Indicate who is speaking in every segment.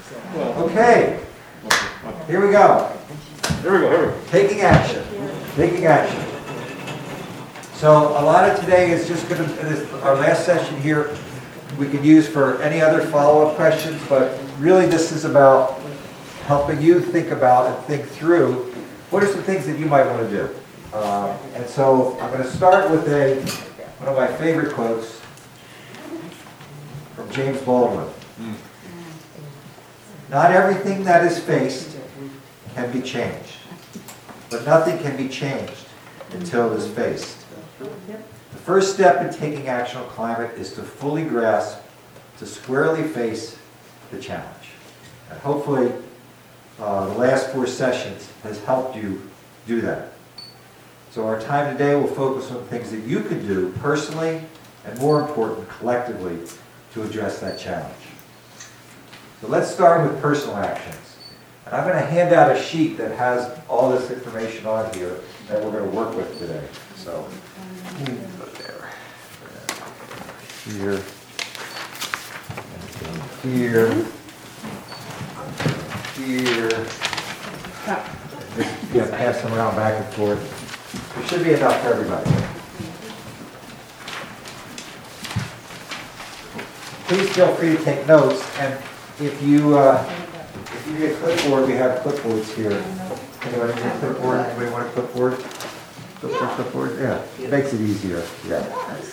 Speaker 1: Okay, here we go.
Speaker 2: Here we go.
Speaker 1: Taking action. Taking action. So a lot of today is just going to, our last session here, we could use for any other follow-up questions, but really this is about helping you think about and think through what are some things that you might want to do. And so I'm going to start with one of my favorite quotes from James Baldwin. Not everything that is faced can be changed, but nothing can be changed until it is faced. The first step in taking action on climate is to fully grasp, to squarely face the challenge. And hopefully, the last 4 sessions has helped you do that. So our time today will focus on things that you can do personally and, more important, collectively to address that challenge. So let's start with personal actions. And I'm going to hand out a sheet that has all this information on here that we're going to work with today. So, here, here, here. Just pass them around back and forth. There should be enough for everybody. Please feel free to take notes, and if you need a clipboard, we have clipboards here. Anybody need a clipboard? Anybody want a clipboard? Clipboard? Yeah, it makes it easier. Yeah.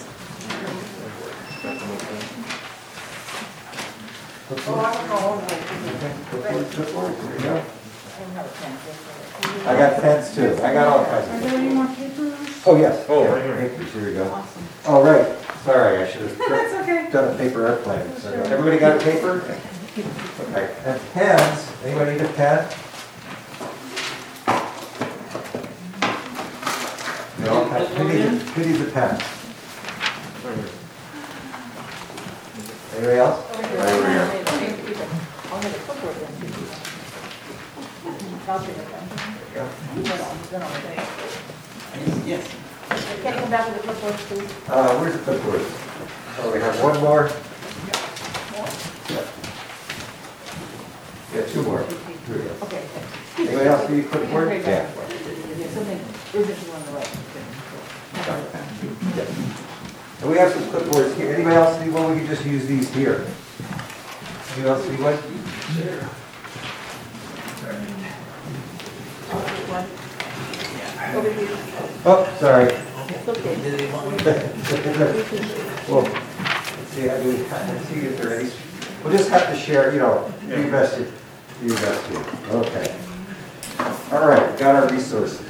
Speaker 1: Clipboard, there you go. I got pens too. I got all kinds of
Speaker 3: Are there any more papers?
Speaker 1: Oh, yes.
Speaker 2: Oh,
Speaker 1: Yeah,
Speaker 2: right here.
Speaker 1: papers, here we go.
Speaker 3: Awesome.
Speaker 1: All right. Sorry, I should have
Speaker 3: That's okay.
Speaker 1: done a paper airplane. So, everybody got a paper? Okay. And pens. Anybody need a pen? Who needs a pen? Anybody else?
Speaker 3: I'll have a clipboard then. I'll take it then.
Speaker 4: Yes.
Speaker 3: Can you come back with the clipboard, please?
Speaker 1: Where's the clipboard? Oh, we have one more. Yeah, 2 more. Here we go.
Speaker 3: Okay.
Speaker 1: Anybody else need a clipboard? Yeah.
Speaker 3: Yeah, something urgent you want to write.
Speaker 1: Yeah. And we have some clipboards here. Anybody else need one? We can just use these here. Anybody else need one? Sure.
Speaker 3: Over here.
Speaker 1: Oh, sorry.
Speaker 3: It's okay.
Speaker 1: Well, let's see, let's see if there are any. We'll just have to share, do your best here. Do your best here. Okay. All right, got our resources.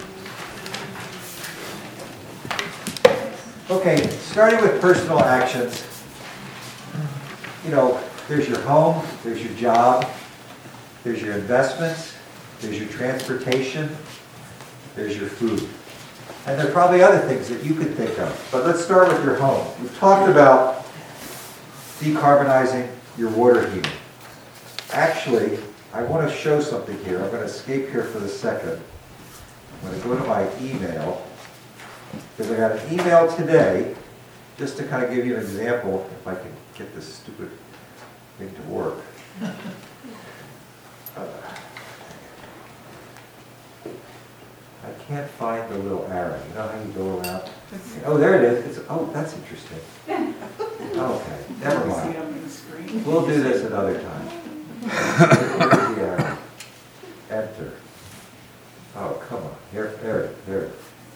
Speaker 1: Okay, starting with personal actions. There's your home, there's your job, there's your investments, there's your transportation, there's your food. And there are probably other things that you could think of. But let's start with your home. We've talked about decarbonizing your water heating. Actually, I want to show something here. I'm going to escape here for the second. I'm going to go to my email, because I got an email today, just to kind of give you an example, if I can get this stupid thing to work. I can't find the little arrow. You know how you go around? Oh, there it is. Oh, that's interesting. Okay, never mind. We'll do this another time. Where's the arrow? Enter. Oh, come on. There it is.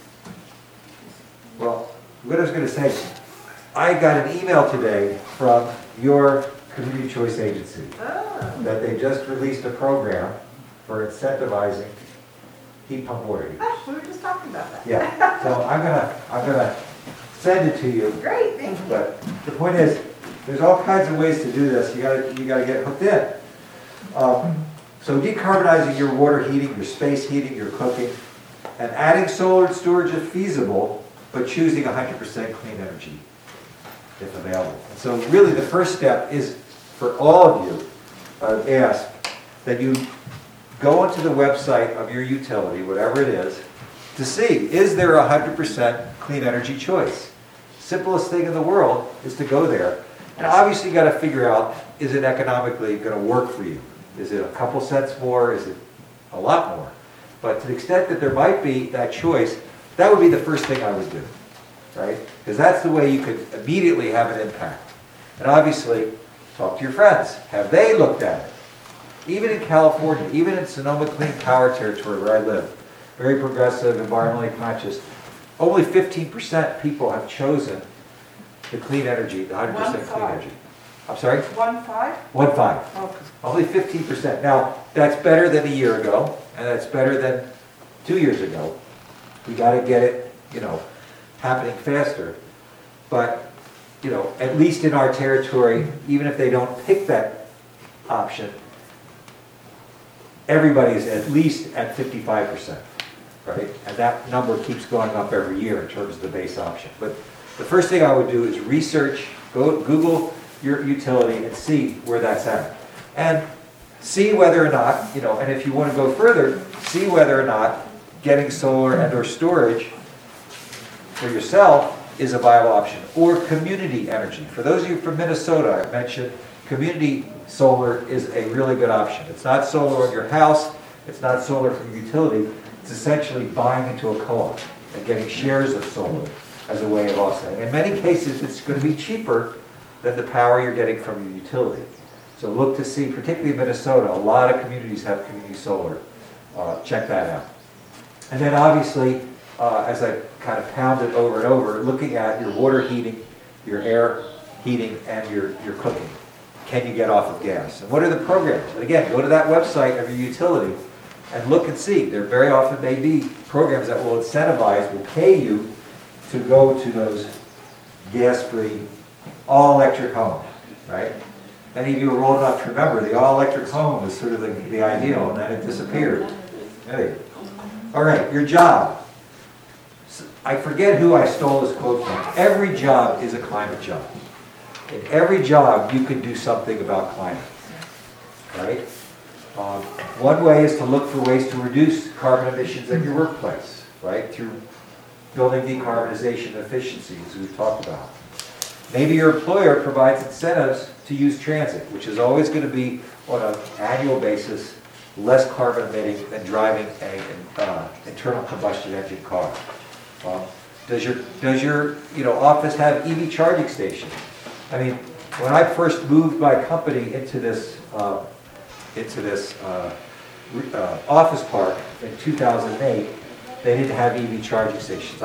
Speaker 1: Well, what I was going to say, I got an email today from your community choice agency that they just released a program for incentivizing heat pump water heaters.
Speaker 3: We were just talking about that.
Speaker 1: Yeah, so I'm gonna send it to you.
Speaker 3: Great, thank you.
Speaker 1: But the point is, there's all kinds of ways to do this. You gotta get hooked in. So decarbonizing your water heating, your space heating, your cooking, and adding solar storage if feasible, but choosing 100% clean energy if available. And so really the first step is for all of you, I would ask that you go onto the website of your utility, whatever it is, to see, is there a 100% clean energy choice? Simplest thing in the world is to go there. And obviously you got to figure out, is it economically going to work for you? Is it a couple cents more? Is it a lot more? But to the extent that there might be that choice, that would be the first thing I would do, right? Because that's the way you could immediately have an impact. And obviously, talk to your friends. Have they looked at it? Even in California, even in Sonoma Clean Power territory where I live, very progressive, environmentally conscious, only 15% people have chosen the clean energy, the 100% clean energy. I'm sorry?
Speaker 3: 1.5?
Speaker 1: 1.5.
Speaker 3: Okay.
Speaker 1: Only 15%. Now, that's better than a year ago, and that's better than 2 years ago. We got to get it, happening faster. But, at least in our territory, even if they don't pick that option, everybody's at least at 55%, right? And that number keeps going up every year in terms of the base option. But the first thing I would do is research, Google your utility and see where that's at. And see whether or not, and if you want to go further, see whether or not getting solar and or storage for yourself is a viable option. Or community energy. For those of you from Minnesota, I mentioned community solar is a really good option. It's not solar on your house, it's not solar from your utility, it's essentially buying into a co-op and getting shares of solar as a way of offsetting. In many cases, it's going to be cheaper than the power you're getting from your utility. So look to see, particularly in Minnesota, a lot of communities have community solar. Check that out. And then obviously, as I kind of pounded over and over, looking at your water heating, your air heating, and your cooking. Can you get off of gas? And what are the programs? And again, go to that website of your utility and look and see. There very often may be programs that will incentivize, will pay you to go to those gas-free, all-electric homes, right? Many of you are old enough to remember the all-electric home was sort of the ideal, and then it disappeared. Hey. All right, your job. I forget who I stole this quote from. Every job is a climate job. In every job, you can do something about climate, right? One way is to look for ways to reduce carbon emissions at your workplace, right? Through building decarbonization and efficiency, as we've talked about. Maybe your employer provides incentives to use transit, which is always going to be, on an annual basis, less carbon emitting than driving an internal combustion engine car. Does your office have EV charging stations? I mean, when I first moved my company into this office park in 2008, they didn't have EV charging stations.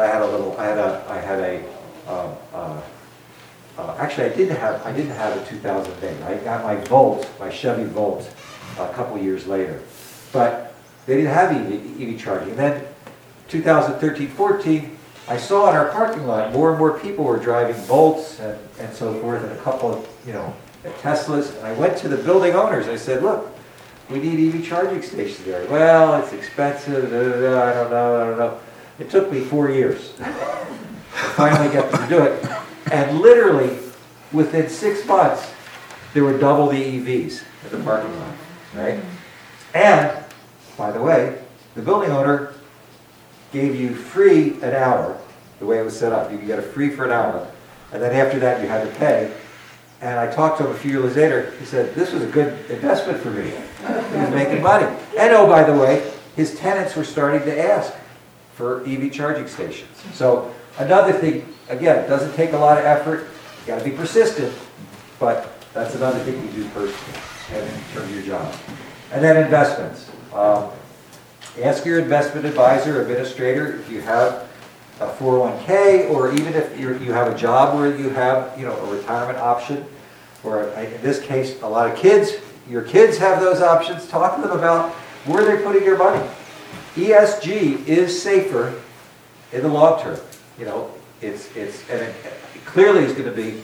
Speaker 1: Actually, I didn't have a 2008. I got my Volt, my Chevy Volt, a couple years later. But they didn't have EV charging. And then 2013-14, I saw in our parking lot more and more people were driving Volts and so forth, and a couple of Teslas. And I went to the building owners. I said, "Look, we need EV charging stations there." "Well, it's expensive. I don't know. It took me 4 years. I finally got to do it. And literally, within 6 months, there were double the EVs at the parking lot, right? And, by the way, the building owner gave you free an hour, the way it was set up. You could get it free for an hour, and then after that you had to pay. And I talked to him a few years later. He said, "This was a good investment for me." He was making money. And oh, by the way, his tenants were starting to ask for EV charging stations. So another thing, again, it doesn't take a lot of effort. You got to be persistent, but that's another thing you do personally in terms of your job. And then investments. Ask your investment advisor, administrator, if you have a 401k, or even if you have a job where you have a retirement option, or in this case, a lot of kids. Your kids have those options. Talk to them about where they're putting your money. ESG is safer in the long term. It clearly is going to be,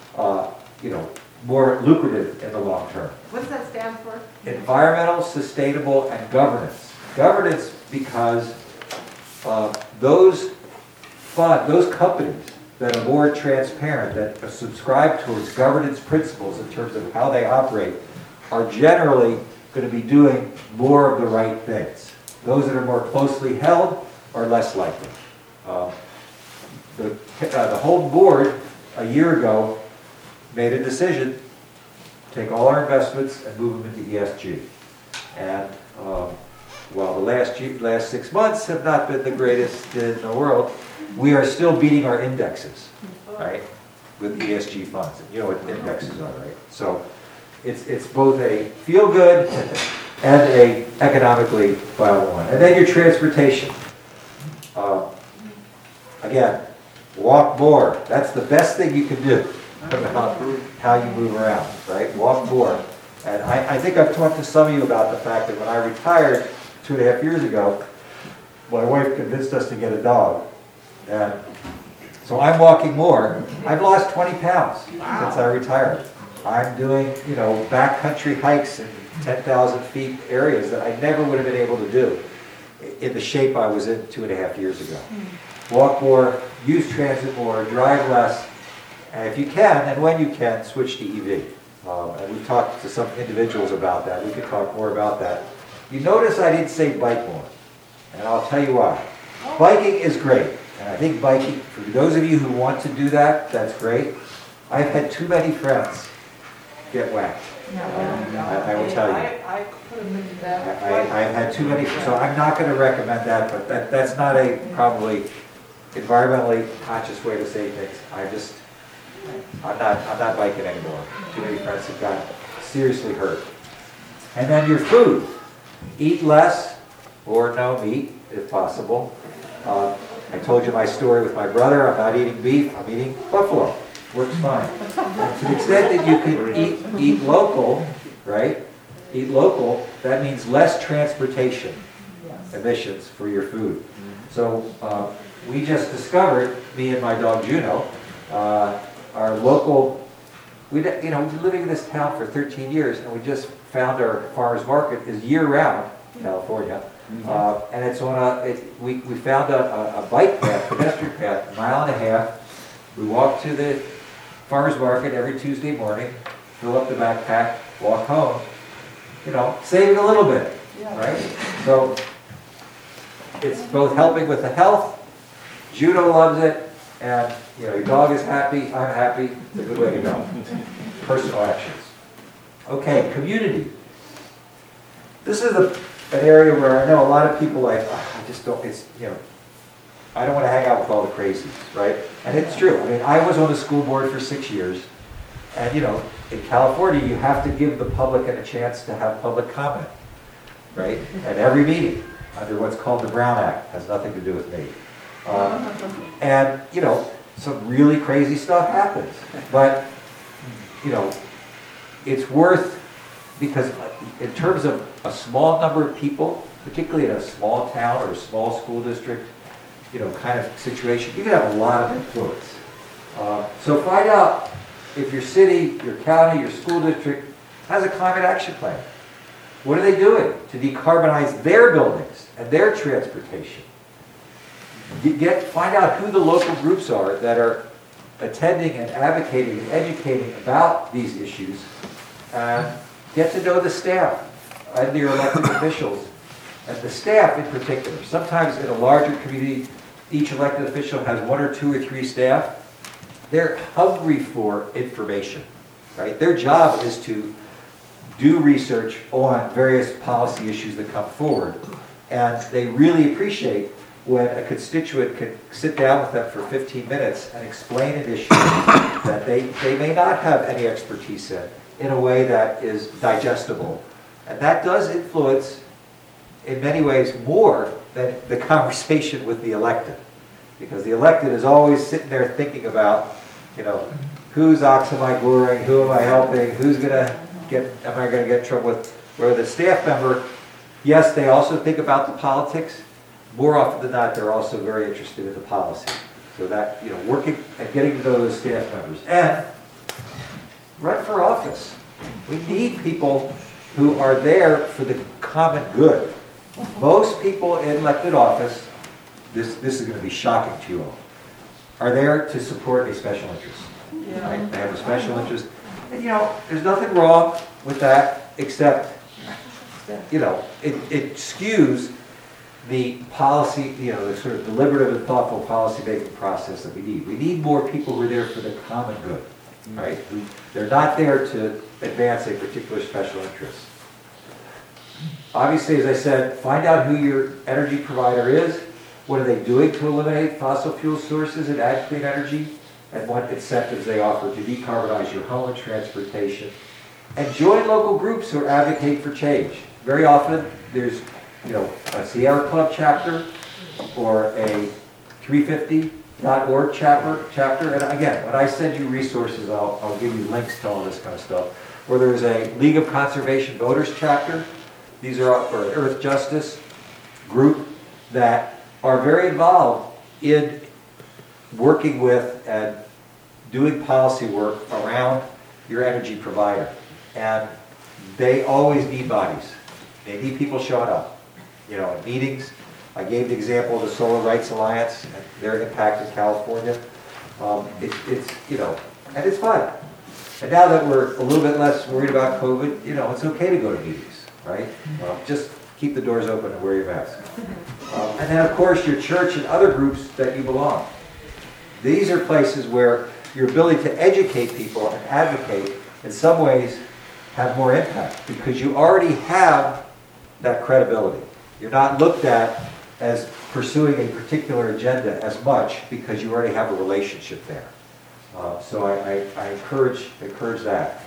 Speaker 1: more lucrative in the long term.
Speaker 3: What's that stand for?
Speaker 1: Environmental, sustainable, and governance. Governance because those companies that are more transparent, that subscribe towards governance principles in terms of how they operate, are generally going to be doing more of the right things. Those that are more closely held are less likely. The Holden board a year ago made a decision take all our investments and move them into ESG. And while the last 6 months have not been the greatest in the world, we are still beating our indexes, right, with ESG funds. You know what indexes are, right? So it's both a feel-good and a economically viable one. And then your transportation. Again, walk more. That's the best thing you can do about how you move around, right? Walk more. And I think I've talked to some of you about the fact that when I retired 2.5 years ago, my wife convinced us to get a dog. And so I'm walking more. I've lost 20 pounds since I retired. I'm doing, backcountry hikes in 10,000 feet areas that I never would have been able to do in the shape I was in 2.5 years ago. Walk more, use transit more, drive less, and if you can, and when you can, switch to EV. And we've talked to some individuals about that. We could talk more about that. You notice I didn't say bike more, and I'll tell you why. Biking is great, and I think biking, for those of you who want to do that, that's great. I've had too many friends get whacked. I will tell you.
Speaker 2: I put them into that.
Speaker 1: I've had too many, so I'm not going to recommend that, but that's not a probably environmentally conscious way to say things. I'm not biking anymore. Too many friends have gotten seriously hurt. And then your food. Eat less or no meat, if possible. I told you my story with my brother. I'm not eating beef, I'm eating buffalo. Works fine. And to the extent that you can eat local, right? Eat local, that means less transportation emissions for your food. So we just discovered, me and my dog Juno, our local, we've been living in this town for 13 years, and we just found our farmers market is year-round in California. And it's on we found a bike path, pedestrian path, 1.5 miles. We walk to the farmers market every Tuesday morning, fill up the backpack, walk home, saving a little bit, right? So it's both helping with the health, Juno loves it, and your dog is happy, I'm happy, it's a good way to go. Personal actions. Okay, community. This is an area where I know a lot of people I just don't, I don't want to hang out with all the crazies, right? And it's true. I mean, I was on the school board for 6 years, and in California, you have to give the public a chance to have public comment, right? At every meeting, under what's called the Brown Act, has nothing to do with me. And, some really crazy stuff happens. But, it's worth, because in terms of a small number of people, particularly in a small town or a small school district, kind of situation, you can have a lot of influence. So find out if your city, your county, your school district has a climate action plan. What are they doing to decarbonize their buildings and their transportation? Find out who the local groups are that are attending and advocating and educating about these issues. Get to know the staff and your elected officials, and the staff in particular. Sometimes in a larger community, each elected official has 1 or 2 or 3 staff. They're hungry for information, right? Their job is to do research on various policy issues that come forward, and they really appreciate when a constituent can sit down with them for 15 minutes and explain an issue that they may not have any expertise in a way that is digestible. And that does influence, in many ways, more than the conversation with the elected. Because the elected is always sitting there thinking about, whose ox am I goring, who am I helping, am I going to get in trouble with? Where the staff member, yes, they also think about the politics. More often than not, they're also very interested in the policy. So that, working and getting to know those staff members. And run for office. We need people who are there for the common good. Most people in elected office, this is going to be shocking to you all, are there to support a special interest. Right? They have a special interest. And there's nothing wrong with that, except, it skews the policy, the sort of deliberative and thoughtful policy-making process that we need. We need more people who are there for the common good. right? They're not there to advance a particular special interest. Obviously, as I said, find out who your energy provider is, what are they doing to eliminate fossil fuel sources and add clean energy, and what incentives they offer to decarbonize your home and transportation. And join local groups who advocate for change. Very often, there's a Sierra Club chapter or a 350.org chapter. And again, when I send you resources, I'll give you links to all this kind of stuff. Or there's a League of Conservation Voters chapter. These are for Earth Justice group that are very involved in working with and doing policy work around your energy provider. And they always need bodies. They need people showing up, at meetings. I gave the example of the Solar Rights Alliance and their impact in California. And it's fun. And now that we're a little bit less worried about COVID, it's okay to go to meetings, right? Just keep the doors open and wear your mask. And then, of course, your church and other groups that you belong. These are places where your ability to educate people and advocate, in some ways, have more impact because you already have that credibility. You're not looked at as pursuing a particular agenda as much because you already have a relationship there. So I encourage that.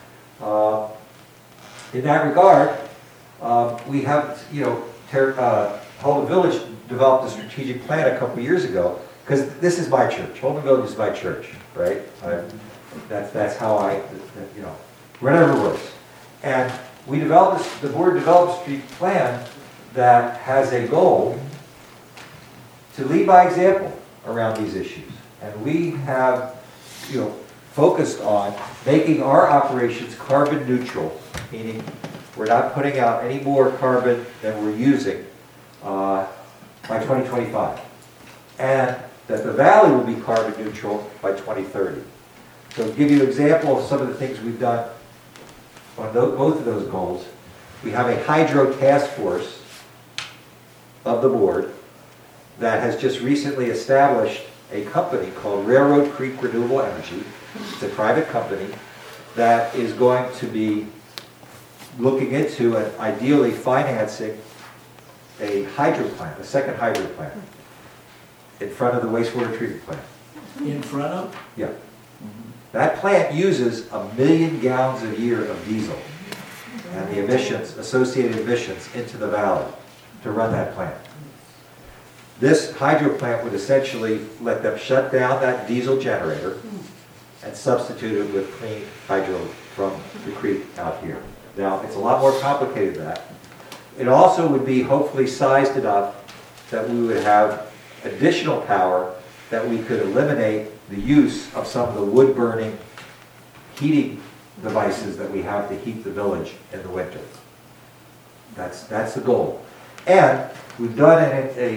Speaker 1: In that regard, we have, Holden Village developed a strategic plan a couple years ago because this is my church. Holden Village is my church, right? That's how whatever it was. And the board developed a strategic plan that has a goal to lead by example around these issues. And we have, focused on making our operations carbon neutral, meaning we're not putting out any more carbon than we're using by 2025. And that the valley will be carbon neutral by 2030. So to give you an example of some of the things we've done on both of those goals, we have a hydro task force of the board that has just recently established a company called Railroad Creek Renewable Energy. It's a private company that is going to be looking into and ideally financing a hydro plant, a second hydro plant, in front of the wastewater treatment plant.
Speaker 4: In front of?
Speaker 1: Yeah. That plant uses 1 million gallons a year of diesel and the associated emissions into the valley to run that plant. This hydro plant would essentially let them shut down that diesel generator and substitute it with clean hydro from the creek out here. Now, it's a lot more complicated than that. It also would be hopefully sized enough that we would have additional power that we could eliminate the use of some of the wood-burning heating devices that we have to heat the village in the winter. That's the goal. And we've done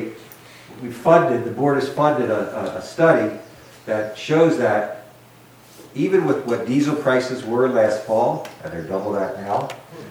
Speaker 1: the board has funded a study that shows that even with what diesel prices were last fall, and they're double that now,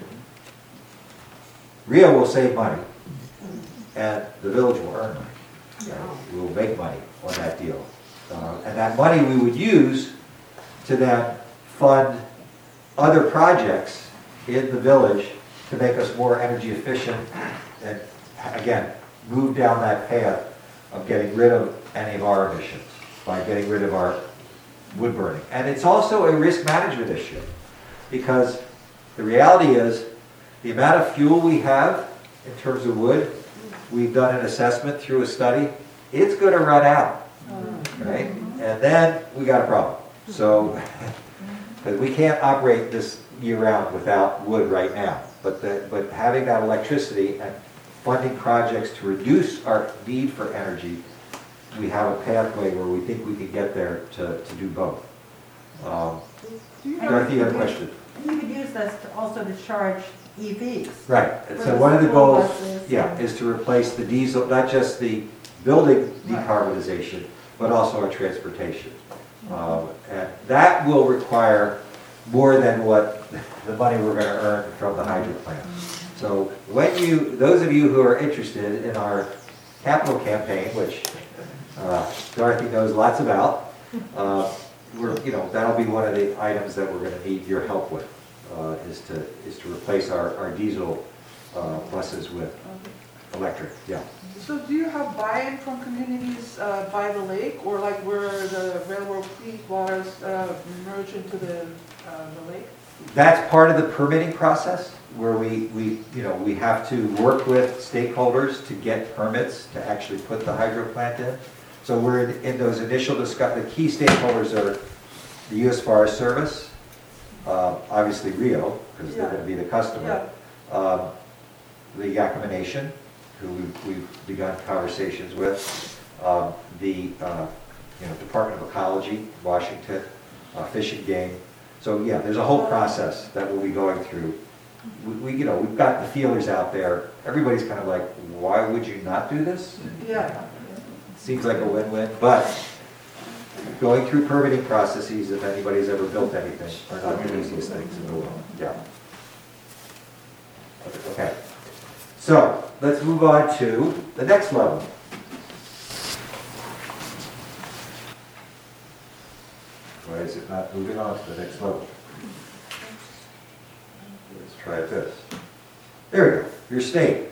Speaker 1: Rio will save money, and the village will earn money. We will make money on that deal. And that money we would use to then fund other projects in the village to make us more energy efficient and, again, move down that path of getting rid of any of our emissions by getting rid of our wood burning. And it's also a risk management issue because the reality is the amount of fuel we have in terms of wood, we've done an assessment through a study, it's going to run out, right? And then we got a problem. So, because we can't operate this year-round without wood right now, but having that electricity and funding projects to reduce our need for energy, we have a pathway where we think we can get there to do both. Dorothy, you had a question?
Speaker 5: You could use this also to charge EVs.
Speaker 1: Right. And so one of the goals, is to replace the diesel, not just the building decarbonization, but also our transportation. And that will require more than what the money we're going to earn from the hydro plant. So those of you who are interested in our capital campaign, which Dorothy knows lots about, that'll be one of the items that we're gonna need your help with, is to replace our diesel buses with electric, yeah.
Speaker 2: So do you have buy-in from communities by the lake, or like where the railroad feed waters merge into the lake?
Speaker 1: That's part of the permitting process, where we have to work with stakeholders to get permits to actually put the hydro plant in. So we're in those initial the key stakeholders are the U.S. Forest Service, obviously Rio, because they're gonna be the customer. The Yakima Nation, who we've begun conversations with, the Department of Ecology, Washington, Fish and Game. So yeah, there's a whole process that we'll be going through. We've got the feelers out there. Everybody's kind of like, why would you not do this?
Speaker 2: Yeah.
Speaker 1: Seems like a win-win, but going through permitting processes, if anybody's ever built anything, are not the easiest things in the world. Yeah. Okay. So let's move on to the next level. Why is it not moving on to the next level? Let's try this. There we go. Your state.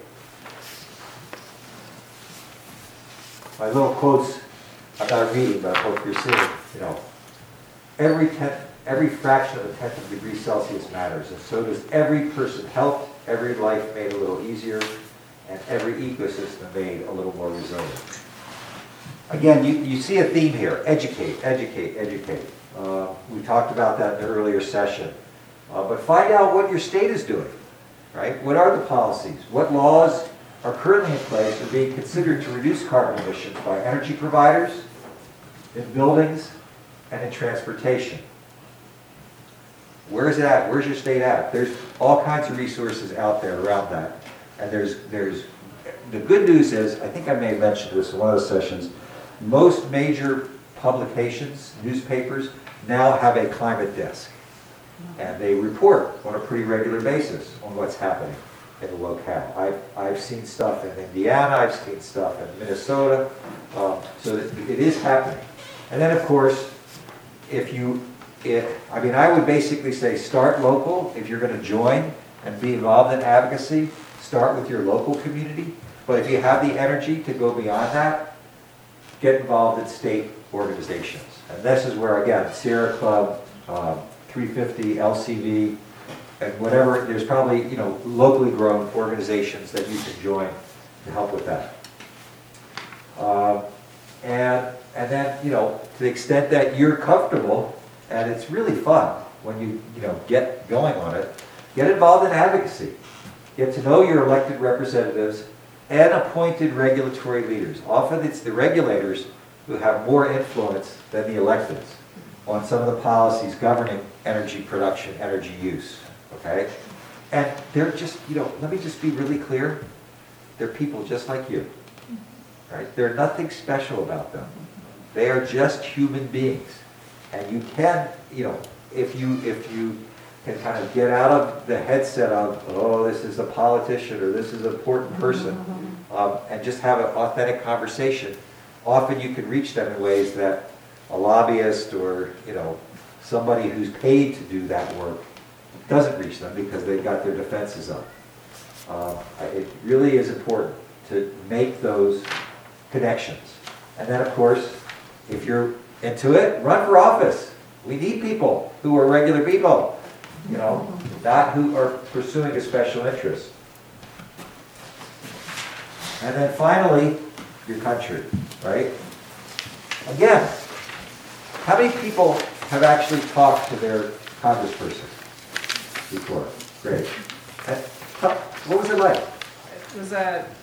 Speaker 1: My little quotes, I'm not reading, but I hope you're seeing, every fraction of a tenth of a degree Celsius matters, and so does every person helped, every life made a little easier, and every ecosystem made a little more resilient. Again, you see a theme here: educate, educate, educate. We talked about that in the earlier session. But find out what your state is doing, right? What are the policies? What laws are currently in place or being considered to reduce carbon emissions by energy providers, in buildings, and in transportation? Where is it at? Where's your state at? There's all kinds of resources out there around that. And there's the good news is, I think I may have mentioned this in one of the sessions, most major publications, newspapers, now have a climate desk. And they report on a pretty regular basis on what's happening in the locale. I've seen stuff in Indiana, I've seen stuff in Minnesota, so it is happening. And then of course, I would basically say start local. If you're going to join and be involved in advocacy, start with your local community. But if you have the energy to go beyond that, get involved in state organizations. And this is where, again, Sierra Club, 350, LCV, and whatever, there's probably, locally grown organizations that you can join to help with that. And then, to the extent that you're comfortable, and it's really fun when you get going on it, get involved in advocacy. Get to know your elected representatives and appointed regulatory leaders. Often it's the regulators who have more influence than the electeds on some of the policies governing energy production, energy use, okay? And they're just, let me just be really clear, they're people just like you, right? There's nothing special about them. They are just human beings. And you can, if you can kind of get out of the headset of, oh, this is a politician or this is an important person, and just have an authentic conversation, often you can reach them in ways that a lobbyist or, somebody who's paid to do that work doesn't reach them because they've got their defenses up. It really is important to make those connections. And then, of course, if you're into it, run for office. We need people who are regular people, not who are pursuing a special interest. And then finally, your country, right? Again, how many people have actually talked to their congressperson before? Great. What was it like?
Speaker 4: It was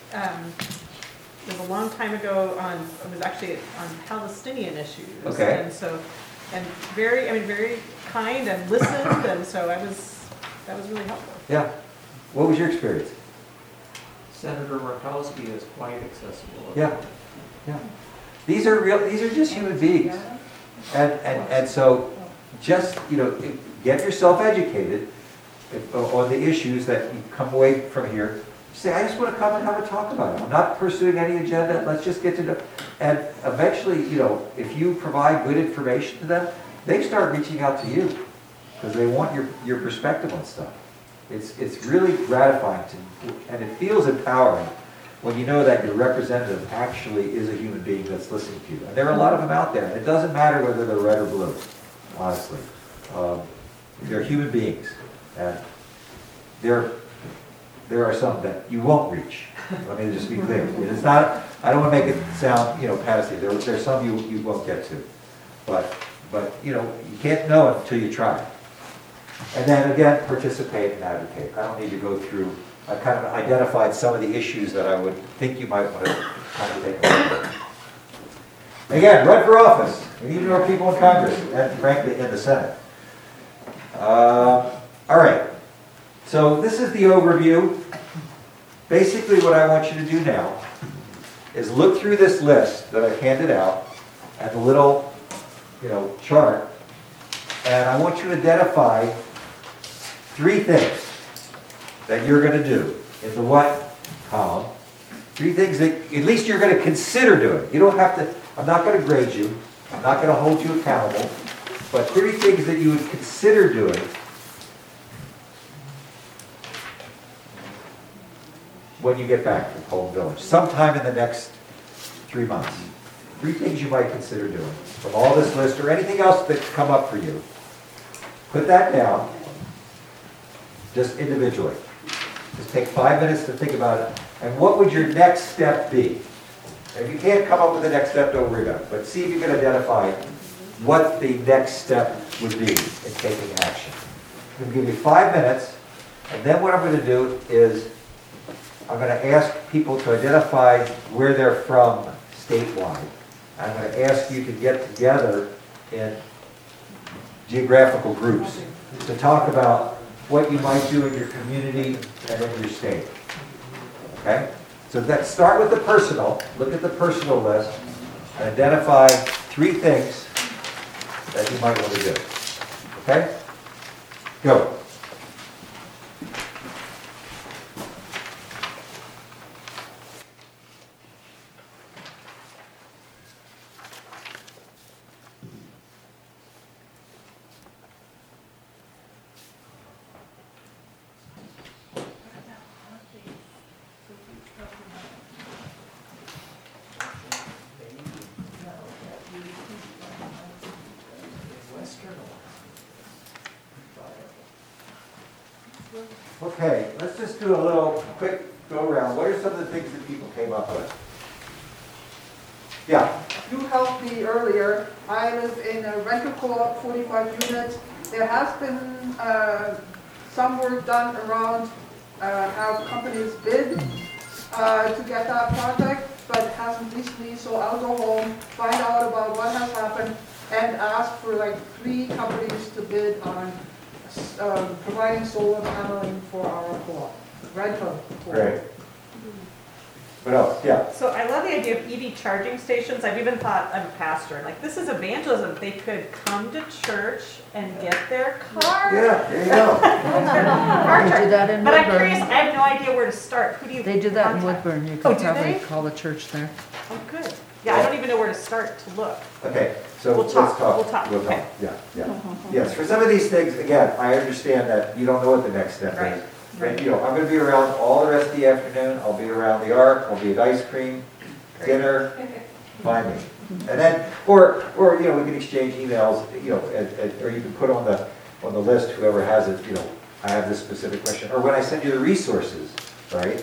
Speaker 4: a long time ago it was actually on Palestinian issues.
Speaker 1: Okay.
Speaker 4: And very kind and listened, and so that was really helpful.
Speaker 1: Yeah. What was your experience?
Speaker 6: Senator Murkowski is quite accessible.
Speaker 1: Yeah. Yeah. These are just human beings. And so just, get yourself educated on the issues that you come away from here. Say, I just want to come and have a talk about it. I'm not pursuing any agenda. Let's just get to know. And eventually, if you provide good information to them, they start reaching out to you because they want your perspective on stuff. It's really gratifying and it feels empowering when you know that your representative actually is a human being that's listening to you. And there are a lot of them out there, and it doesn't matter whether they're red or blue, honestly. They're human beings, and there are some that you won't reach. Let me just be clear. It's not, I don't want to make it sound, passive. There's some you won't get to. But you can't know it until you try. And then again, participate and advocate. I don't need to go through, I kind of identified some of the issues that I would think you might want to kind of take a look at. Again, run for office. We need more people in Congress, and frankly, in the Senate. All right. So this is the overview. Basically, what I want you to do now is look through this list that I've handed out and the little, chart, and I want you to identify 3 things that you're going to do in the what column. 3 things that at least you're going to consider doing. You don't have to, I'm not going to grade you. I'm not going to hold you accountable. But 3 things that you would consider doing when you get back from Home Village, sometime in the next 3 months. 3 things you might consider doing from all this list or anything else that's come up for you. Put that down, just individually. Just take 5 minutes to think about it. And what would your next step be? If you can't come up with the next step, don't worry about it. But see if you can identify what the next step would be in taking action. I'm going to give you 5 minutes, and then what I'm going to do is I'm going to ask people to identify where they're from statewide. I'm going to ask you to get together in geographical groups to talk about what you might do in your community and in your state. Okay? So let's start with the personal. Look at the personal list and identify 3 things that you might want to do. Okay? Go. Okay, let's just do a little quick go around. What are some of the things that people came up with? Yeah.
Speaker 2: You helped me earlier. I live in a rental co-op, 45 units. There has been some work done around how companies bid to get that project, but it hasn't reached me, so I'll go home, find out about what has happened, and ask for like 3 companies to bid on providing solar paneling for our co-op, rental co-op.
Speaker 1: Great. What else? Yeah.
Speaker 4: So I love the idea of EV charging stations. I've even thought, I'm a pastor, like this is evangelism. They could come to church and get their car.
Speaker 1: Yeah, there you go.
Speaker 3: They do that in
Speaker 4: But I'm
Speaker 3: Woodburn.
Speaker 4: curious, I have no idea where to start. Who do you
Speaker 3: They do that in
Speaker 4: contact?
Speaker 3: Woodburn. You
Speaker 4: Oh,
Speaker 3: can
Speaker 4: do
Speaker 3: probably
Speaker 4: they?
Speaker 3: call the church there.
Speaker 4: Oh, good. Yeah, I don't even know where to start to look.
Speaker 1: Okay, so
Speaker 4: We'll
Speaker 1: let's
Speaker 4: talk.
Speaker 1: talk.
Speaker 4: We'll talk. Okay.
Speaker 1: Yeah. Yes, for some of these things, again, I understand that you don't know what the next step
Speaker 4: Right,
Speaker 1: is.
Speaker 4: right.
Speaker 1: And, I'm going to be around all the rest of the afternoon. I'll be around the Ark. I'll be at ice cream, dinner. Find me. And then, or we can exchange emails. Or you can put on the list whoever has it. I have this specific question. Or when I send you the resources, right?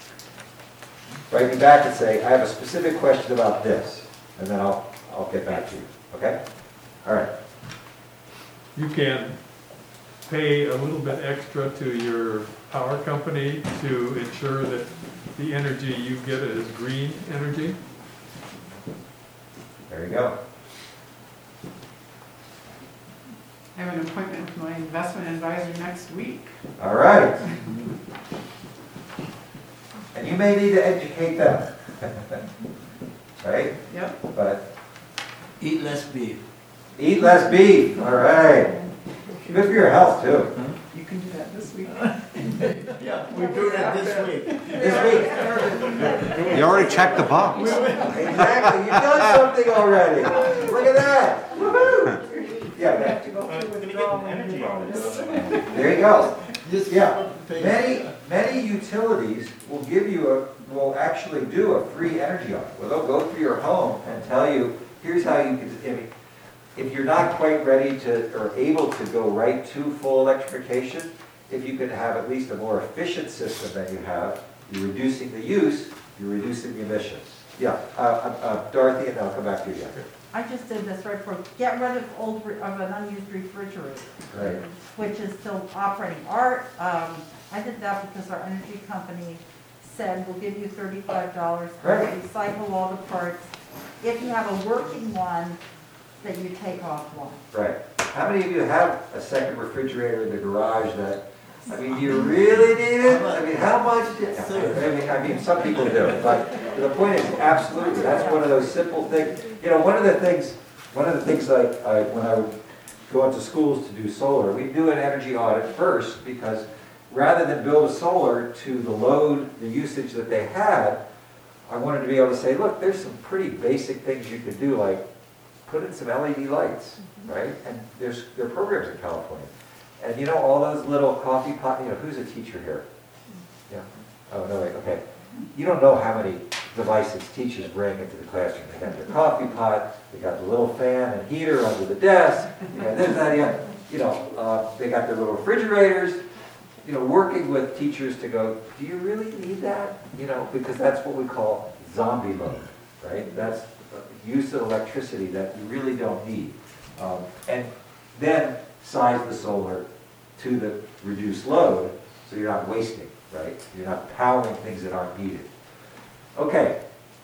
Speaker 1: Write me back and say I have a specific question about this, and then I'll get back to you. Okay? All right.
Speaker 7: You can pay a little bit extra to your power company to ensure that the energy you get is green energy.
Speaker 1: There you go.
Speaker 8: I have an appointment with my investment advisor next week.
Speaker 1: All right. And you may need to educate them. Right?
Speaker 8: Yep.
Speaker 1: But
Speaker 6: Eat less beef.
Speaker 1: eat less beef. All right. Good for your health, too.
Speaker 8: You can do that this week.
Speaker 6: Yeah, we're doing it this week.
Speaker 1: This week.
Speaker 9: You already checked the box.
Speaker 1: Exactly. You've done something already. Look at that. Woohoo. Yeah, you go.
Speaker 6: Just
Speaker 1: Yeah.
Speaker 6: pay.
Speaker 1: Many utilities will will actually do a free energy audit. Well, they'll go through your home and tell you, here's how you can, if you're not quite ready to, or able to go right to full electrification, if you can have at least a more efficient system than you have, you're reducing the use, you're reducing the emissions. Yeah, Dorothy, and then I'll come back to you again.
Speaker 5: I just did this right for, get rid of an unused refrigerator,
Speaker 1: Right.
Speaker 5: which is still operating. I did that because our energy company said, we'll give you $35,
Speaker 1: Right.
Speaker 5: recycle all the parts. If you have a working one, then you take off one.
Speaker 1: Right. How many of you have a second refrigerator in the garage that, I mean, do you really need it? I mean, how much? I mean, some people do, but the point is, absolutely, that's one of those simple things. You know, one of the things like, when I would go into schools to do solar, we do an energy audit first, because rather than build a solar to the load, the usage that they had, I wanted to be able to say, look, there's some pretty basic things you could do, like put in some LED lights, right? And there are programs in California. And you know, all those little coffee pot, you know, who's a teacher here? Yeah? Oh, no, wait, okay. You don't know how many devices teachers bring into the classroom. They got their coffee pot, they got the little fan and heater under the desk, they got this, that, yeah. You know, they got their little refrigerators. You know, working with teachers to go, do you really need that? You know, because that's what we call zombie load, right? That's use of electricity that you really don't need. And then size the solar to the reduced load so you're not wasting, right? You're not powering things that aren't needed. Okay.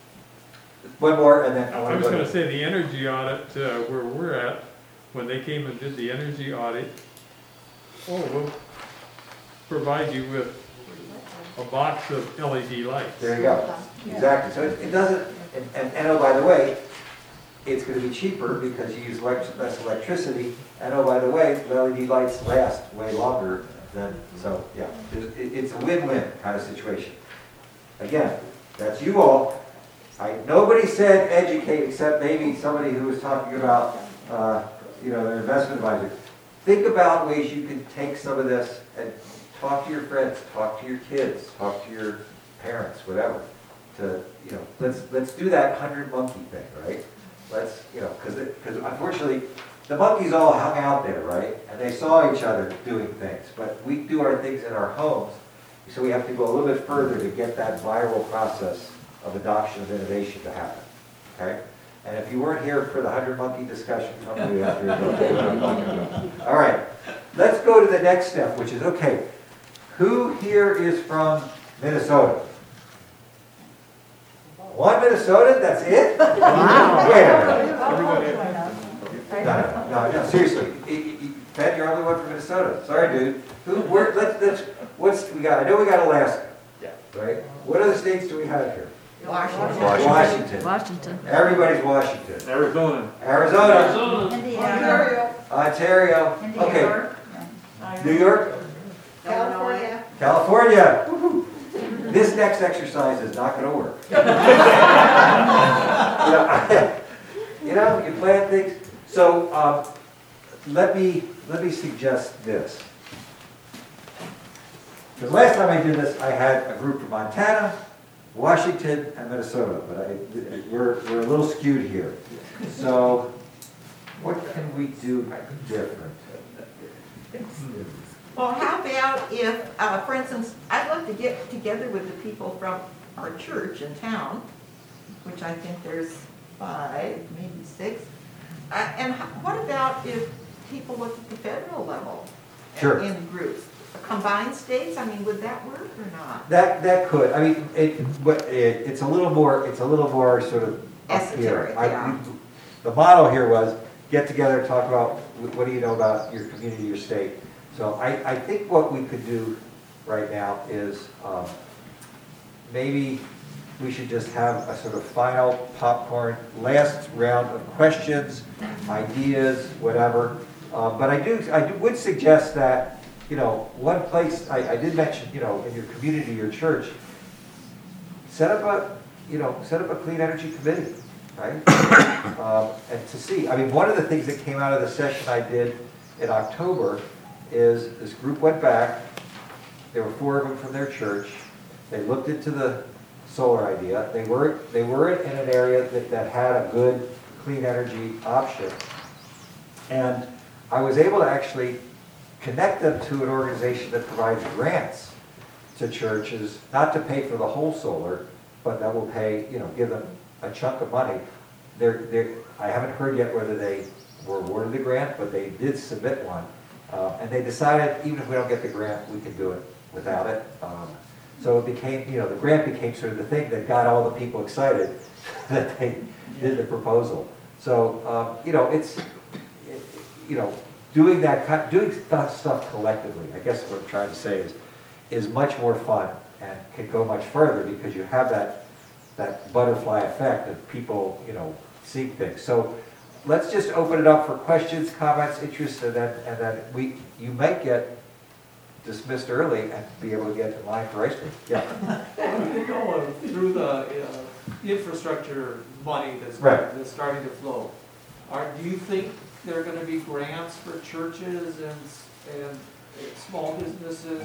Speaker 1: One more, and then I
Speaker 7: I
Speaker 1: want
Speaker 7: was
Speaker 1: to go
Speaker 7: gonna
Speaker 1: to...
Speaker 7: say, the energy audit, where we're at, when they came and did the energy audit, we'll provide you with a box of LED lights.
Speaker 1: There you go. Exactly. So it doesn't, and oh, by the way, it's going to be cheaper because you use less electricity. And oh, by the way, the LED lights last way longer than, so yeah, it's a win-win kind of situation. Again, that's you all. Nobody said educate except maybe somebody who was talking about, you know, their investment advisor. Think about ways you can take some of this and talk to your friends, talk to your kids, talk to your parents, whatever. To, you know, let's do that 100 monkey thing, right? Let's, you know, because unfortunately, the monkeys all hung out there, right? And they saw each other doing things. But we do our things in our homes, so we have to go a little bit further to get that viral process of adoption of innovation to happen, okay? And if you weren't here for the 100 monkey discussion, probably after you all right, let's go to the next step, which is, okay, who here is from Minnesota? One Minnesotan, that's it? Wow. Wait a minute. No, seriously. Ben, you're the only one from Minnesota. Sorry, dude. What's we got? I know we got Alaska. Yeah. Right? What other states do we have here? Washington. Everybody's Washington.
Speaker 7: Arizona.
Speaker 5: Indiana.
Speaker 1: Ontario. Okay.
Speaker 5: York.
Speaker 1: New York. California. Woo-hoo. This next exercise is not going to work. You know, you plan things. So let me suggest this. Because last time I did this, I had a group from Montana, Washington, and Minnesota, but we're a little skewed here. So what can we do different?
Speaker 9: Well, how about if, for instance, I'd love to get together with the people from our church in town, which I think there's 5, maybe 6. And what about if people look at the federal level?
Speaker 1: Sure.
Speaker 9: In groups? Combined states, I mean, would that work or not?
Speaker 1: That could. I mean, it's a little more sort of
Speaker 9: esoteric. Yeah.
Speaker 1: The model here was get together, talk about what do you know about your community, your state. So I think what we could do right now is maybe we should just have a sort of final popcorn, last round of questions, ideas, whatever. But I would suggest that, you know, one place, I did mention, you know, in your community, your church, set up a clean energy committee, right? And to see, I mean, one of the things that came out of the session I did in October is this group went back, there were 4 of them from their church, they looked into the solar idea, they were in an area that had a good clean energy option. And I was able to actually connect them to an organization that provides grants to churches, not to pay for the whole solar, but that will pay, give them a chunk of money. I haven't heard yet whether they were awarded the grant, but they did submit one. And they decided, even if we don't get the grant, we can do it without it. So it became, the grant became sort of the thing that got all the people excited that they did the proposal. So, doing stuff collectively, I guess what I'm trying to say is much more fun and can go much further because you have that butterfly effect of people, seeing things. So let's just open it up for questions, comments, interests, and then you might get dismissed early and be able to get in line for ice cream. Yeah.
Speaker 10: Through the infrastructure money that's starting to flow, do you think there are going to be grants for churches and small businesses?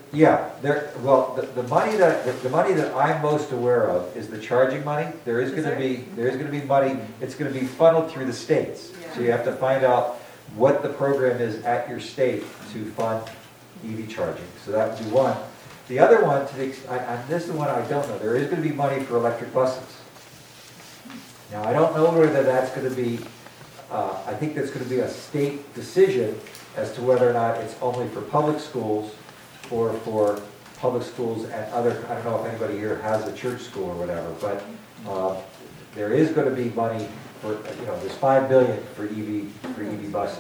Speaker 10: The money that I'm most aware of is the charging money. There is going to be money. It's going to be funneled through the states.
Speaker 4: Yeah.
Speaker 1: So you have to find out what the program is at your state to fund EV charging. So that would be one. The other one, and this is the one I don't know. There is going to be money for electric buses. Now I don't know whether that's going to be. I think that's going to be a state decision as to whether or not it's only for public schools or for public schools and other, I don't know if anybody here has a church school or whatever, but there is going to be money for, there's $5 billion for EV buses.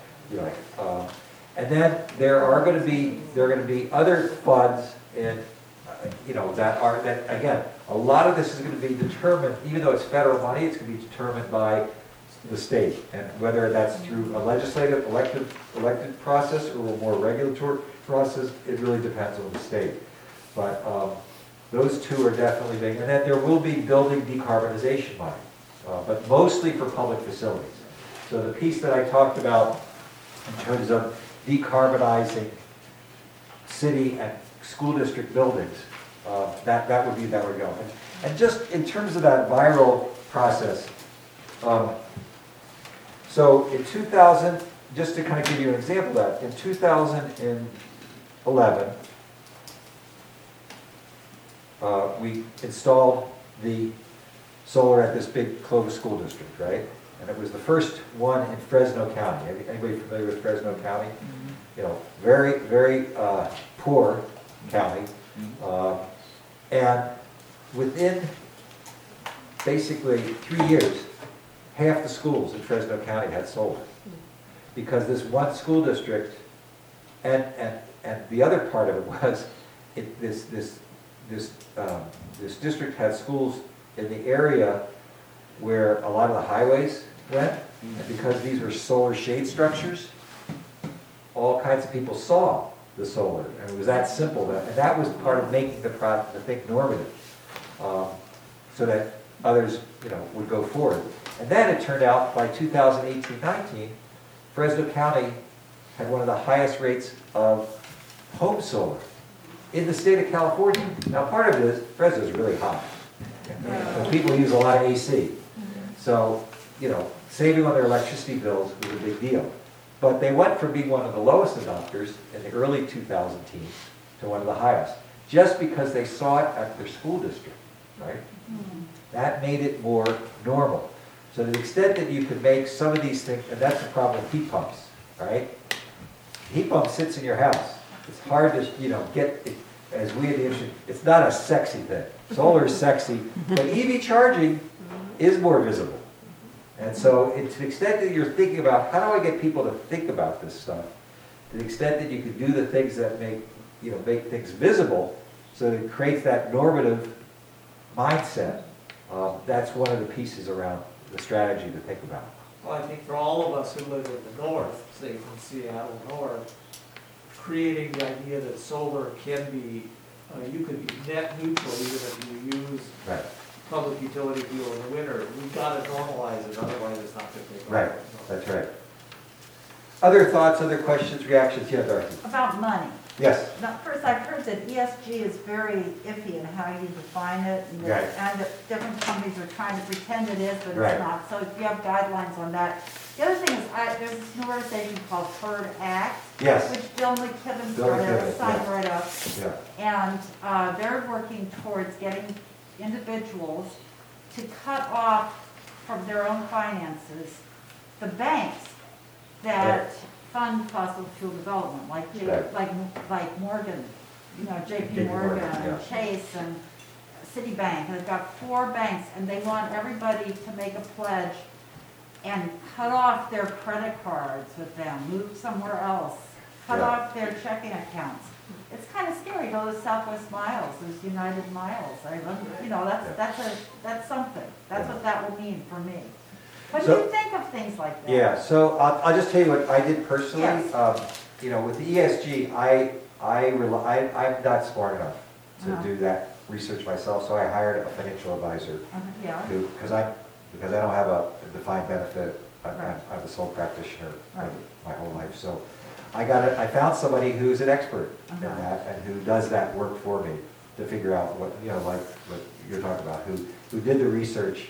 Speaker 1: And then there are going to be other funds in, that again, a lot of this is going to be determined, even though it's federal money, it's going to be determined by the state, and whether that's through a legislative elected process or a more regulatory process, it really depends on the state. But those two are definitely big, and then there will be building decarbonization money, but mostly for public facilities. So the piece that I talked about in terms of decarbonizing city and school district buildings, that would be that we're going. And just in terms of that viral process. So in 2000, just to kind of give you an example of that, in 2011, we installed the solar at this big Clovis school district, right? And it was the first one in Fresno County. Anybody familiar with Fresno County? Very, very poor county. And within basically 3 years, half the schools in Fresno County had solar. Because this one school district, and the other part of it was, this district had schools in the area where a lot of the highways went, and because these were solar shade structures, all kinds of people saw the solar, and it was that simple. And that was part of making the thing normative, so that others, would go forward. And then it turned out by 2018-19, Fresno County had one of the highest rates of home solar in the state of California. Now part of it is, Fresno is really hot. So people use a lot of AC. So, saving on their electricity bills was a big deal. But they went from being one of the lowest adopters in the early 2000 teens to one of the highest, just because they saw it at their school district, right? That made it more normal. So to the extent that you could make some of these things, and that's the problem with heat pumps, right? Heat pump sits in your house. It's hard to, get, as we in the industry, it's not a sexy thing. Solar is sexy, but EV charging is more visible. And so to the extent that you're thinking about, how do I get people to think about this stuff? To the extent that you can do the things that make things visible, so that it creates that normative mindset, that's one of the pieces around the strategy to think about.
Speaker 10: Well, I think for all of us who live in the north, say from Seattle north, creating the idea that solar can be, you could be net neutral even if you use public utility fuel in the winter. We've got to normalize it, otherwise it's not going to take off.
Speaker 1: Right, that's right. Other thoughts, other questions, reactions? Yeah, Dorothy?
Speaker 5: About money.
Speaker 1: Yes.
Speaker 5: Now, first, I've heard that ESG is very iffy in how you define it, and
Speaker 1: Right.
Speaker 5: that different companies are trying to pretend it is, but
Speaker 1: Right.
Speaker 5: it's not. So if you have guidelines on that. The other thing is, there's this new organization called Herd Act,
Speaker 1: Yes.
Speaker 5: which Bill McKibben
Speaker 1: Bill
Speaker 5: started,
Speaker 1: McKibben,
Speaker 5: I signed
Speaker 1: yeah.
Speaker 5: right up.
Speaker 1: Yeah.
Speaker 5: And they're working towards getting individuals to cut off from their own finances the banks that fund fossil fuel development, like
Speaker 1: Right.
Speaker 5: like Morgan, JP
Speaker 1: JP Morgan,
Speaker 5: Morgan, and
Speaker 1: yeah.
Speaker 5: Chase, and Citibank. And they've got 4 banks, and they want everybody to make a pledge and cut off their credit cards with them, move somewhere else, cut
Speaker 1: Yeah.
Speaker 5: off their checking accounts. It's kind of scary. Go to Southwest Miles, there's United Miles. That's something. That's
Speaker 1: Yeah.
Speaker 5: what that will mean for me. What do
Speaker 1: So-
Speaker 5: you think of things like that?
Speaker 1: Yeah, so I'll just tell you what I did personally.
Speaker 5: Yes.
Speaker 1: With the ESG, I'm not smart enough to
Speaker 5: Uh-huh.
Speaker 1: do that research myself, so I hired a financial advisor
Speaker 5: Yeah,
Speaker 1: because I don't have a defined benefit. I'm
Speaker 5: Right.
Speaker 1: I'm a sole practitioner
Speaker 5: Right.
Speaker 1: my whole life, so I found somebody who's an expert in
Speaker 5: Uh-huh.
Speaker 1: that and who does that work for me to figure out what, like what you're talking about, who did the research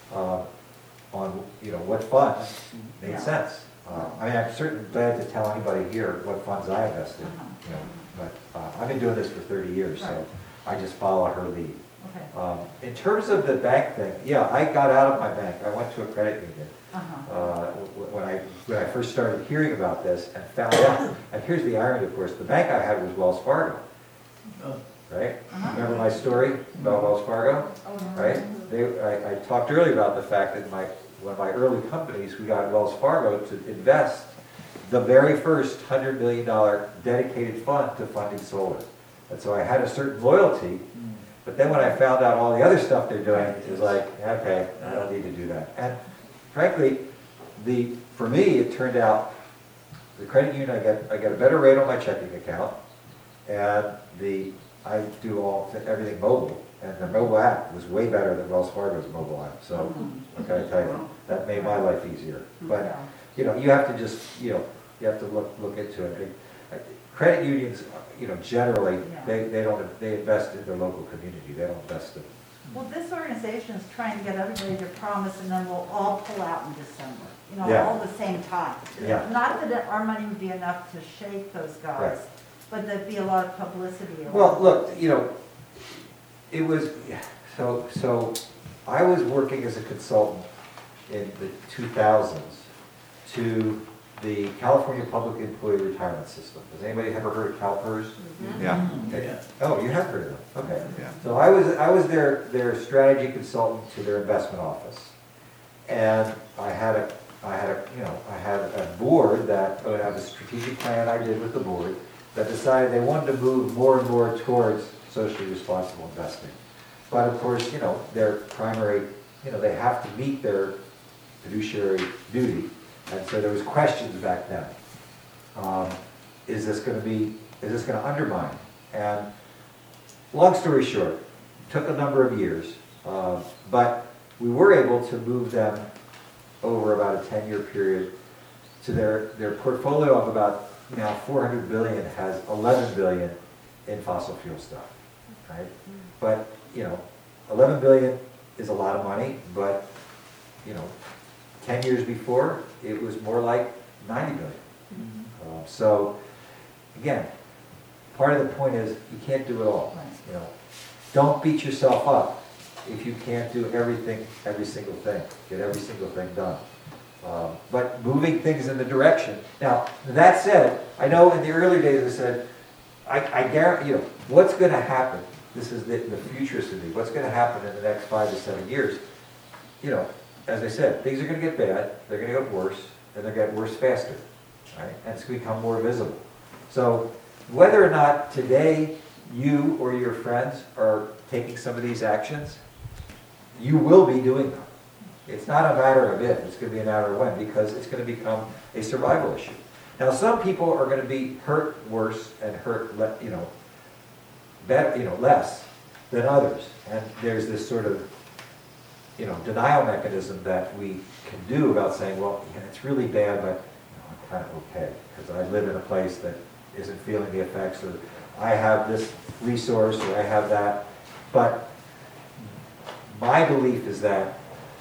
Speaker 1: on, what funds made
Speaker 5: Yeah.
Speaker 1: sense. I'm certainly glad to tell anybody here what funds I invest in,
Speaker 5: Uh-huh.
Speaker 1: but I've been doing this for 30 years, so
Speaker 5: Right.
Speaker 1: I just follow her lead.
Speaker 5: okay.
Speaker 1: In terms of the bank thing, yeah, I got out of my bank. I went to a credit union
Speaker 5: Uh-huh.
Speaker 1: when I first started hearing about this and found out. And here's the irony, of course, the bank I had was Wells Fargo, right?
Speaker 5: Uh-huh.
Speaker 1: Remember my story about Wells Fargo, right? I talked earlier about the fact that one of my early companies, we got Wells Fargo to invest the very first $100 million dedicated fund to funding solar. And so I had a certain loyalty, but then when I found out all the other stuff they're doing, it was like, okay, I don't need to do that. And frankly, for me, it turned out, the credit union, I get a better rate on my checking account, and I do everything mobile, and the mobile app was way better than Wells Fargo's mobile app, so what can I tell you? That made my life easier. But,
Speaker 5: Yeah.
Speaker 1: you have to just, you have to look into it. Credit unions, generally,
Speaker 5: Yeah.
Speaker 1: they invest in their local community, they don't invest in.
Speaker 5: Well, this organization is trying to get everybody to promise, and then we'll all pull out in December,
Speaker 1: Yeah.
Speaker 5: all at the same time.
Speaker 1: Yeah.
Speaker 5: Not that our money would be enough to shake those guys,
Speaker 1: Right.
Speaker 5: but there'd be a lot of publicity around.
Speaker 1: Well, look, it was, so I was working as a consultant in the 2000s to the California Public Employee Retirement System. Has anybody ever heard of CalPERS?
Speaker 6: Yeah.
Speaker 1: Okay. Oh, you have heard of them, okay.
Speaker 6: Yeah.
Speaker 1: So I was their strategy consultant to their investment office. And I had a board that would have a strategic plan I did with the board that decided they wanted to move more and more towards socially responsible investing. But of course, their primary, they have to meet their fiduciary duty. And so there was questions back then. Is this going to undermine? And long story short, took a number of years, but we were able to move them over about a 10-year period to their portfolio of about now 400 billion has 11 billion in fossil fuel stuff, right? But 11 billion is a lot of money, but 10 years before it was more like 90 billion. So again, part of the point is you can't do it all. Don't beat yourself up if you can't do everything, every single thing, get every single thing done. But moving things in the direction. Now, that said, I know in the early days I said, I guarantee, what's going to happen? This is the futurist in me. What's going to happen in the next 5 to 7 years? As I said, things are going to get bad, they're going to get worse, and they're going to get worse faster, right? And it's going to become more visible. So whether or not today you or your friends are taking some of these actions, you will be doing them. It's not a matter of if, it's going to be a matter of when, because it's going to become a survival issue. Now, some people are going to be hurt worse and hurt, less than others. And there's this sort of, denial mechanism that we can do about saying, well, it's really bad, but of kind of okay, because I live in a place that isn't feeling the effects, or I have this resource, or I have that. But my belief is that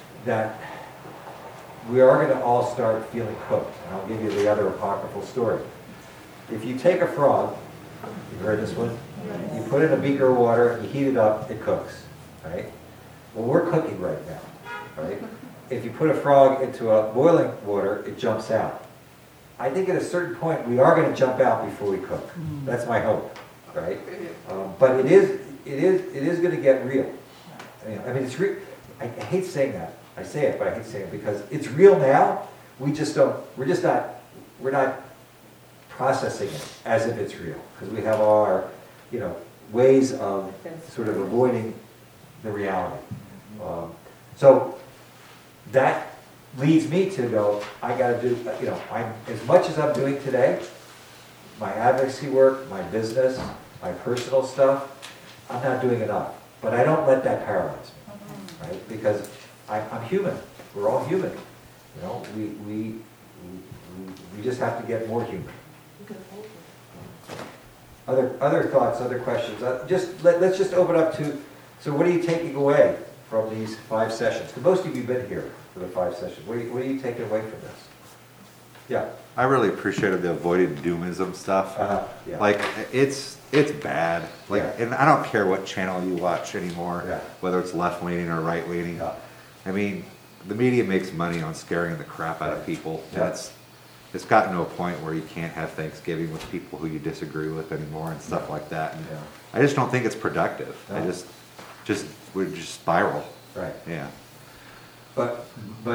Speaker 1: we are going to all start feeling cooked. And I'll give you the other apocryphal story. If you take a frog, you've heard this one? You put it in a beaker of water, you heat it up, it cooks, right? Well, we're cooking right now, right? If you put a frog into a boiling water, it jumps out. I think at a certain point, we are going to jump out before we cook. That's my hope, right? But it is going to get real. I mean, it's real. I hate saying that. I say it, but I hate saying it because it's real now. We're not processing it as if it's real because we have all our, ways of sort of avoiding the reality. So that leads me to go, I got to do, as much as I'm doing today, my advocacy work, my business, my personal stuff, I'm not doing enough. But I don't let that paralyze me, right? Because I'm human. We're all human. We just have to get more human. Other thoughts, other questions? Let's just open up to, so what are you taking away from these 5 sessions? Because most of you have been here for the 5 sessions. What are you taking away from this? Yeah.
Speaker 11: I really appreciated the avoided doomism stuff.
Speaker 1: Yeah.
Speaker 11: Like, it's bad. Like,
Speaker 1: Yeah.
Speaker 11: and I don't care what channel you watch anymore,
Speaker 1: Yeah.
Speaker 11: whether it's left-leaning or right-leaning.
Speaker 1: Yeah.
Speaker 11: I mean, the media makes money on scaring the crap out of people.
Speaker 1: Yeah.
Speaker 11: And it's gotten to a point where you can't have Thanksgiving with people who you disagree with anymore and stuff like that. And
Speaker 1: Yeah.
Speaker 11: I just don't think it's productive.
Speaker 1: No.
Speaker 11: I just would just spiral.
Speaker 1: Right.
Speaker 11: Yeah.
Speaker 1: But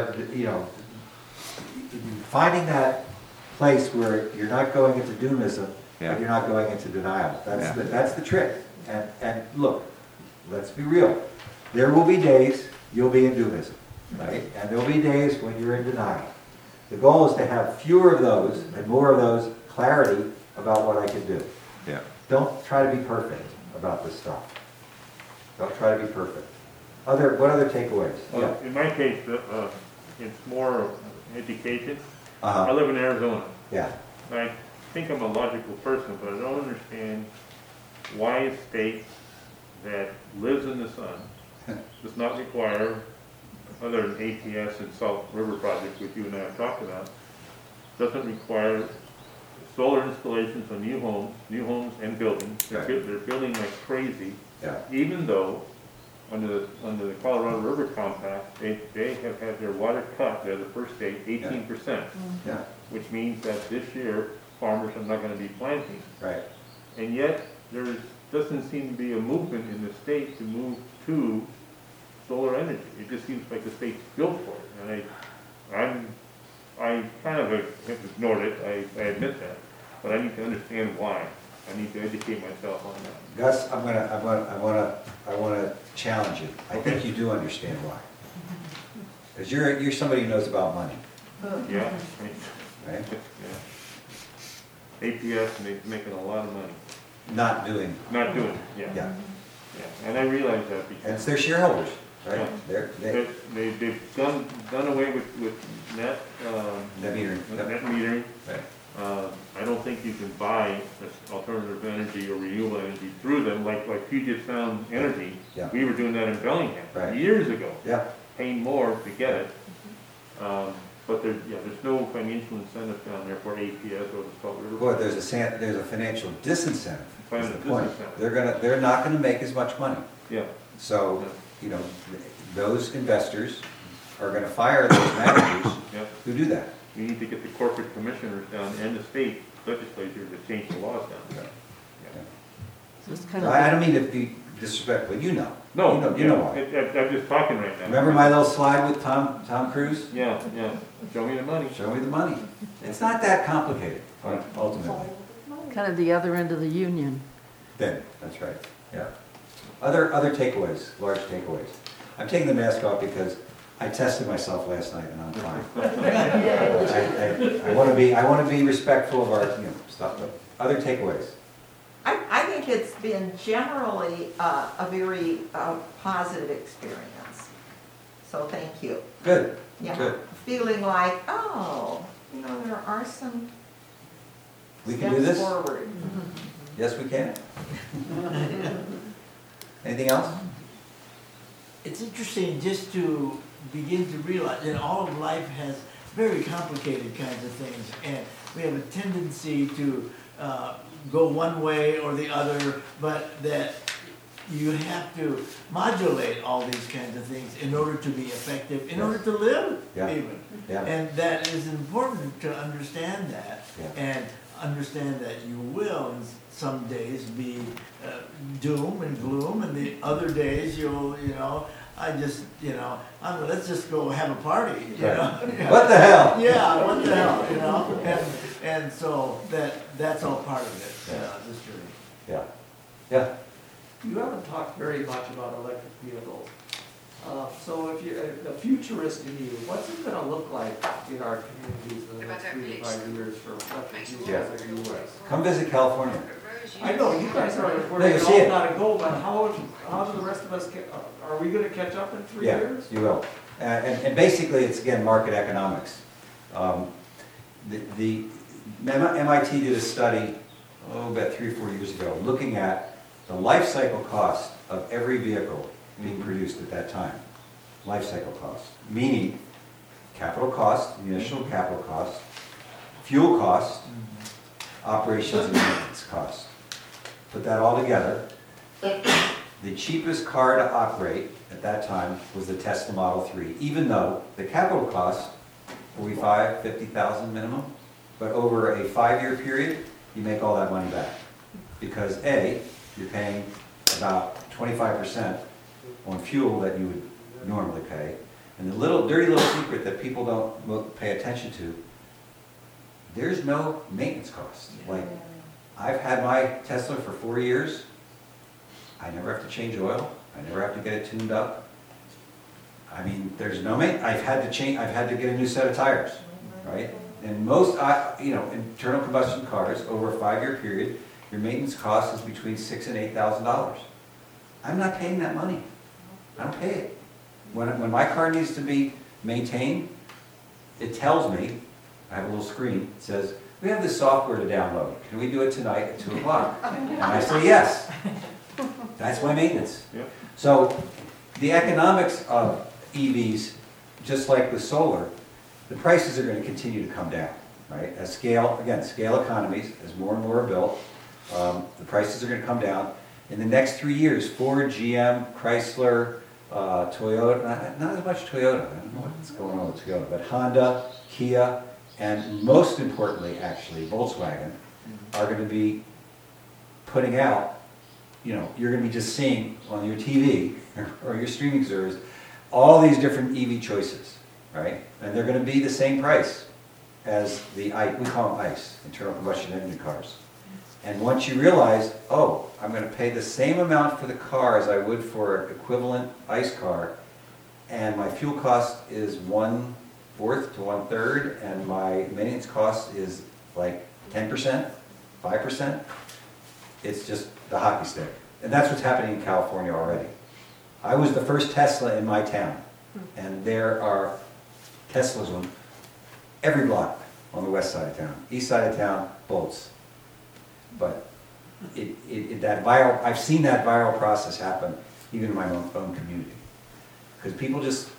Speaker 1: finding that place where you're not going into doomism,
Speaker 11: Yeah.
Speaker 1: but you're not going into denial.
Speaker 11: Yeah.
Speaker 1: That's the trick. And look, let's be real. There will be days you'll be in doomism, right? And there'll be days when you're in denial. The goal is to have fewer of those and more of those clarity about what I can do.
Speaker 11: Yeah.
Speaker 1: Don't try to be perfect about this stuff. Don't try to be perfect. What other takeaways? Yeah.
Speaker 12: In my case, it's more education. I
Speaker 1: Uh-huh.
Speaker 12: live in Arizona.
Speaker 1: Yeah.
Speaker 12: I think I'm a logical person, but I don't understand why a state that lives in the sun does not require, other than APS and Salt River projects, which you and I have talked about, doesn't require solar installations on new homes and buildings.
Speaker 1: Right.
Speaker 12: They're building like crazy,
Speaker 1: Yeah.
Speaker 12: even though under the Colorado River Compact, they have had their water cut, they're the first state, 18%,
Speaker 1: Yeah.
Speaker 12: which means that this year farmers are not going to be planting.
Speaker 1: Right.
Speaker 12: And yet, there doesn't seem to be a movement in the state to move to solar energy. It just seems like the state's built for it. And I kind of have ignored it, I admit that, but I need to understand why. I need to educate myself on that.
Speaker 1: Gus, I wanna challenge you. I think you do understand why. Because you're somebody who knows about money,
Speaker 12: Yeah?
Speaker 1: right?
Speaker 12: Yeah. APS making a lot of money.
Speaker 1: Not doing,
Speaker 12: Not doing it, yeah.
Speaker 1: yeah.
Speaker 12: Yeah. And I realize that
Speaker 1: And
Speaker 12: because
Speaker 1: it's their shareholders, right?
Speaker 12: Yeah. they've done away with net metering.
Speaker 1: Right.
Speaker 12: I don't think you can buy this alternative energy or renewable energy through them, like Puget Sound Energy.
Speaker 1: Yeah.
Speaker 12: We were doing that in Bellingham
Speaker 1: Right.
Speaker 12: years ago,
Speaker 1: Yeah,
Speaker 12: paying more to get it. But there's no financial incentive down there for APS or the Salt River.
Speaker 1: boy, there's a financial disincentive, is
Speaker 12: Financial
Speaker 1: the point.
Speaker 12: disincentive.
Speaker 1: They're not gonna make as much money.
Speaker 12: Yeah,
Speaker 1: So, those investors are gonna fire those managers
Speaker 12: yeah.
Speaker 1: who do that.
Speaker 12: We need to get the corporate commissioners down and the state legislature to change the laws down there.
Speaker 3: So it's kind
Speaker 1: I
Speaker 3: of,
Speaker 1: don't mean to be disrespectful, you know.
Speaker 12: No,
Speaker 1: You know why.
Speaker 12: I'm just talking right now.
Speaker 1: Remember my little slide with Tom Cruise?
Speaker 12: Yeah, yeah. Show me the money.
Speaker 1: Show me the money. It's not that complicated, ultimately.
Speaker 3: kind of the other end of the union.
Speaker 1: Then, that's right, yeah. Other takeaways, large takeaways. I'm taking the mask off because I tested myself last night and I'm fine. I want to be respectful of our, stuff, but other takeaways.
Speaker 9: I think it's been generally a very positive experience. So thank you.
Speaker 1: Good,
Speaker 9: Yeah.
Speaker 1: good.
Speaker 9: Feeling like, oh, You know, there are some
Speaker 13: We can do
Speaker 9: steps
Speaker 13: this?
Speaker 9: forward.
Speaker 13: Yes, we can. Anything else?
Speaker 6: It's interesting just to begin to realize that all of life has very complicated kinds of things, and we have a tendency to go one way or the other, but that you have to modulate all these kinds of things in order to be effective, in order to live
Speaker 13: Yeah.
Speaker 6: even.
Speaker 13: Yeah.
Speaker 6: And that is important to understand that,
Speaker 13: Yeah.
Speaker 6: and understand that you will some days be doom and gloom, and the other days you'll, let's just go have a party, you
Speaker 13: Right.
Speaker 6: know?
Speaker 13: What the hell?
Speaker 6: Yeah, what the hell, you know? And so that's all part of it, this journey.
Speaker 13: Yeah. Yeah.
Speaker 10: You haven't talked very much about electric vehicles. So if you're a futurist in you, what's it gonna look like in our communities in the next 3 to 5 years for electric vehicles in the US?
Speaker 13: Come visit California.
Speaker 10: I know, you guys are,
Speaker 13: No,
Speaker 10: where
Speaker 13: you
Speaker 10: we
Speaker 13: see
Speaker 10: all
Speaker 13: it.
Speaker 10: gotta go, but how do the rest of us, are we gonna catch up in 3
Speaker 13: Yeah,
Speaker 10: years?
Speaker 13: you will. And basically, it's again, market economics. The MIT did a study, about 3 or 4 years ago, looking at the life cycle cost of every vehicle being produced at that time. Life cycle cost, meaning capital cost, the initial capital cost, fuel cost, operations and maintenance cost. Put that all together. The cheapest car to operate at that time was the Tesla Model 3, even though the capital cost, 45, 50,000 minimum, but over a 5-year period, you make all that money back. Because A, you're paying about 25% on fuel that you would normally pay. And the dirty little secret that people don't pay attention to, there's no maintenance cost. Like, I've had my Tesla for 4 years. I never have to change oil. I never have to get it tuned up. I mean, there's no maintenance. I've had to get a new set of tires, right? And most, internal combustion cars, over a 5-year period, your maintenance cost is between $6,000 and $8,000. I'm not paying that money. I don't pay it. When my car needs to be maintained, it tells me, I have a little screen, it says, we have this software to download. Can we do it tonight at 2 o'clock? And I say yes. That's my maintenance.
Speaker 12: Yep.
Speaker 13: So the economics of EVs, just like with solar, the prices are going to continue to come down, right? As scale economies, as more and more are built, the prices are going to come down. In the next 3 years, Ford, GM, Chrysler, Toyota, not as much Toyota, I don't know what's going on with Toyota, but Honda, Kia, and most importantly, actually, Volkswagen, are going to be putting out, you're going to be just seeing on your TV or your streaming service, all these different EV choices, right? And they're going to be the same price as we call them ICE, internal combustion engine cars. And once you realize, I'm going to pay the same amount for the car as I would for an equivalent ICE car, and my fuel cost is 1/4 to 1/3, and my maintenance cost is like 10%, 5%, it's just the hockey stick. And that's what's happening in California already. I was the first Tesla in my town, and there are Teslas on every block on the west side of town. East side of town, Bolts. But I've seen that viral process happen even in my own community. Because people just,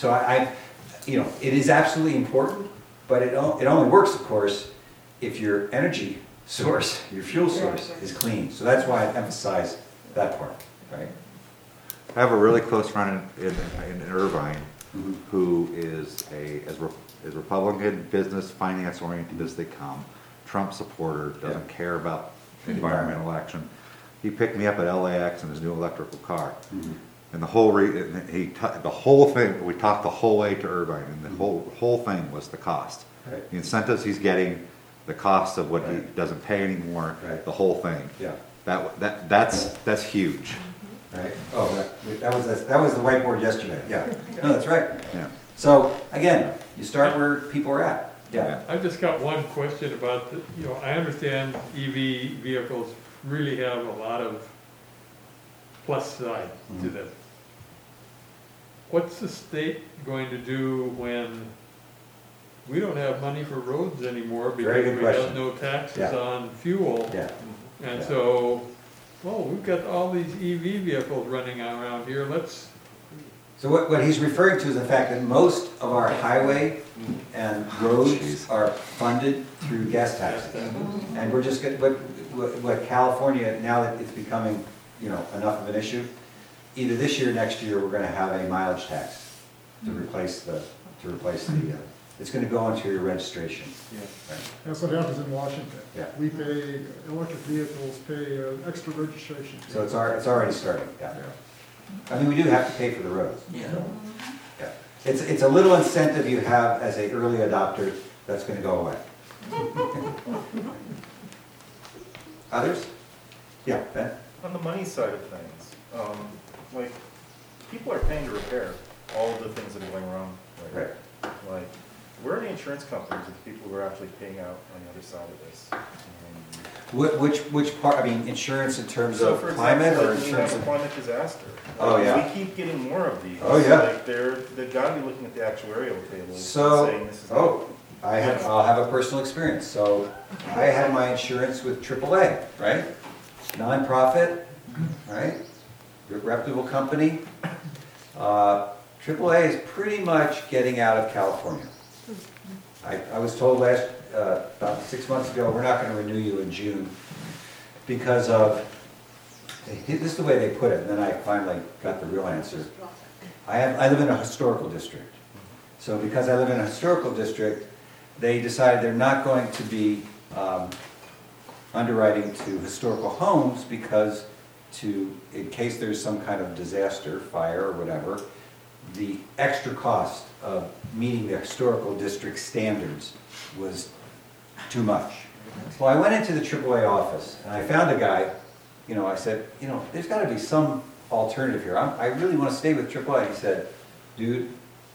Speaker 13: it is absolutely important, but it only works, of course, if your energy source, your fuel source is clean. So that's why I emphasize that part, right?
Speaker 11: I have a really close friend in Irvine who is as Republican, business, finance oriented as they come. Trump supporter, doesn't care about environmental action. He picked me up at LAX in his new electrical car. And the whole thing, we talked the whole way to Irvine, and the whole thing was the cost.
Speaker 13: Right.
Speaker 11: The incentives he's getting, the cost of what he doesn't pay anymore, the whole thing.
Speaker 13: Yeah.
Speaker 11: That's huge.
Speaker 13: Right? That was the whiteboard yesterday. Yeah. No, that's right.
Speaker 11: Yeah.
Speaker 13: So again, you start where people are at. Yeah.
Speaker 7: I've just got one question about, I understand EV vehicles really have a lot of plus side to them. What's the state going to do when we don't have money for roads anymore
Speaker 13: Very
Speaker 7: because
Speaker 13: good
Speaker 7: we have
Speaker 13: question.
Speaker 7: no taxes
Speaker 13: Yeah.
Speaker 7: on fuel.
Speaker 13: Yeah.
Speaker 7: And
Speaker 13: Yeah.
Speaker 7: so, well, we've got all these EV vehicles running around here, let's,
Speaker 13: So what he's referring to is the fact that most of our highway and roads are funded through gas taxes. And we're just, what California, now that it's becoming, enough of an issue, either this year or next year, we're gonna have a mileage tax to replace the, it's gonna go into your registration. Right.
Speaker 14: That's what happens in Washington.
Speaker 13: Yeah.
Speaker 14: We pay, electric vehicles pay extra registration.
Speaker 13: So it's already starting, yeah. I mean, we do have to pay for the roads.
Speaker 6: Yeah.
Speaker 13: Yeah. It's a little incentive you have as a early adopter that's gonna go away. Others? Yeah, Ben?
Speaker 15: On the money side of things, like, people are paying to repair all of the things that are going wrong.
Speaker 13: Right.
Speaker 15: Like, where are the insurance companies of the people who are actually paying out on the other side of this?
Speaker 13: Which part, I mean, insurance in terms
Speaker 15: So
Speaker 13: of
Speaker 15: for
Speaker 13: climate
Speaker 15: example,
Speaker 13: or
Speaker 15: like, we
Speaker 13: insurance
Speaker 15: have a
Speaker 13: of?
Speaker 15: climate disaster.
Speaker 13: Oh,
Speaker 15: Like,
Speaker 13: yeah.
Speaker 15: We keep getting more of these.
Speaker 13: Oh, yeah.
Speaker 15: Like, they've got to be looking at the actuarial tables and
Speaker 13: So,
Speaker 15: saying this is.
Speaker 13: I'll have a personal experience. So I had my insurance with AAA, right? Nonprofit, right? Reputable company. AAA is pretty much getting out of California. I was told about 6 months ago, we're not going to renew you in June because of, this is the way they put it, and then I finally got the real answer. I live in a historical district. So because I live in a historical district, they decided they're not going to be underwriting to historical homes because in case there's some kind of disaster, fire or whatever, the extra cost of meeting the historical district standards was too much. So I went into the AAA office and I found a guy, I said, there's got to be some alternative here. I really want to stay with AAA. He said, dude,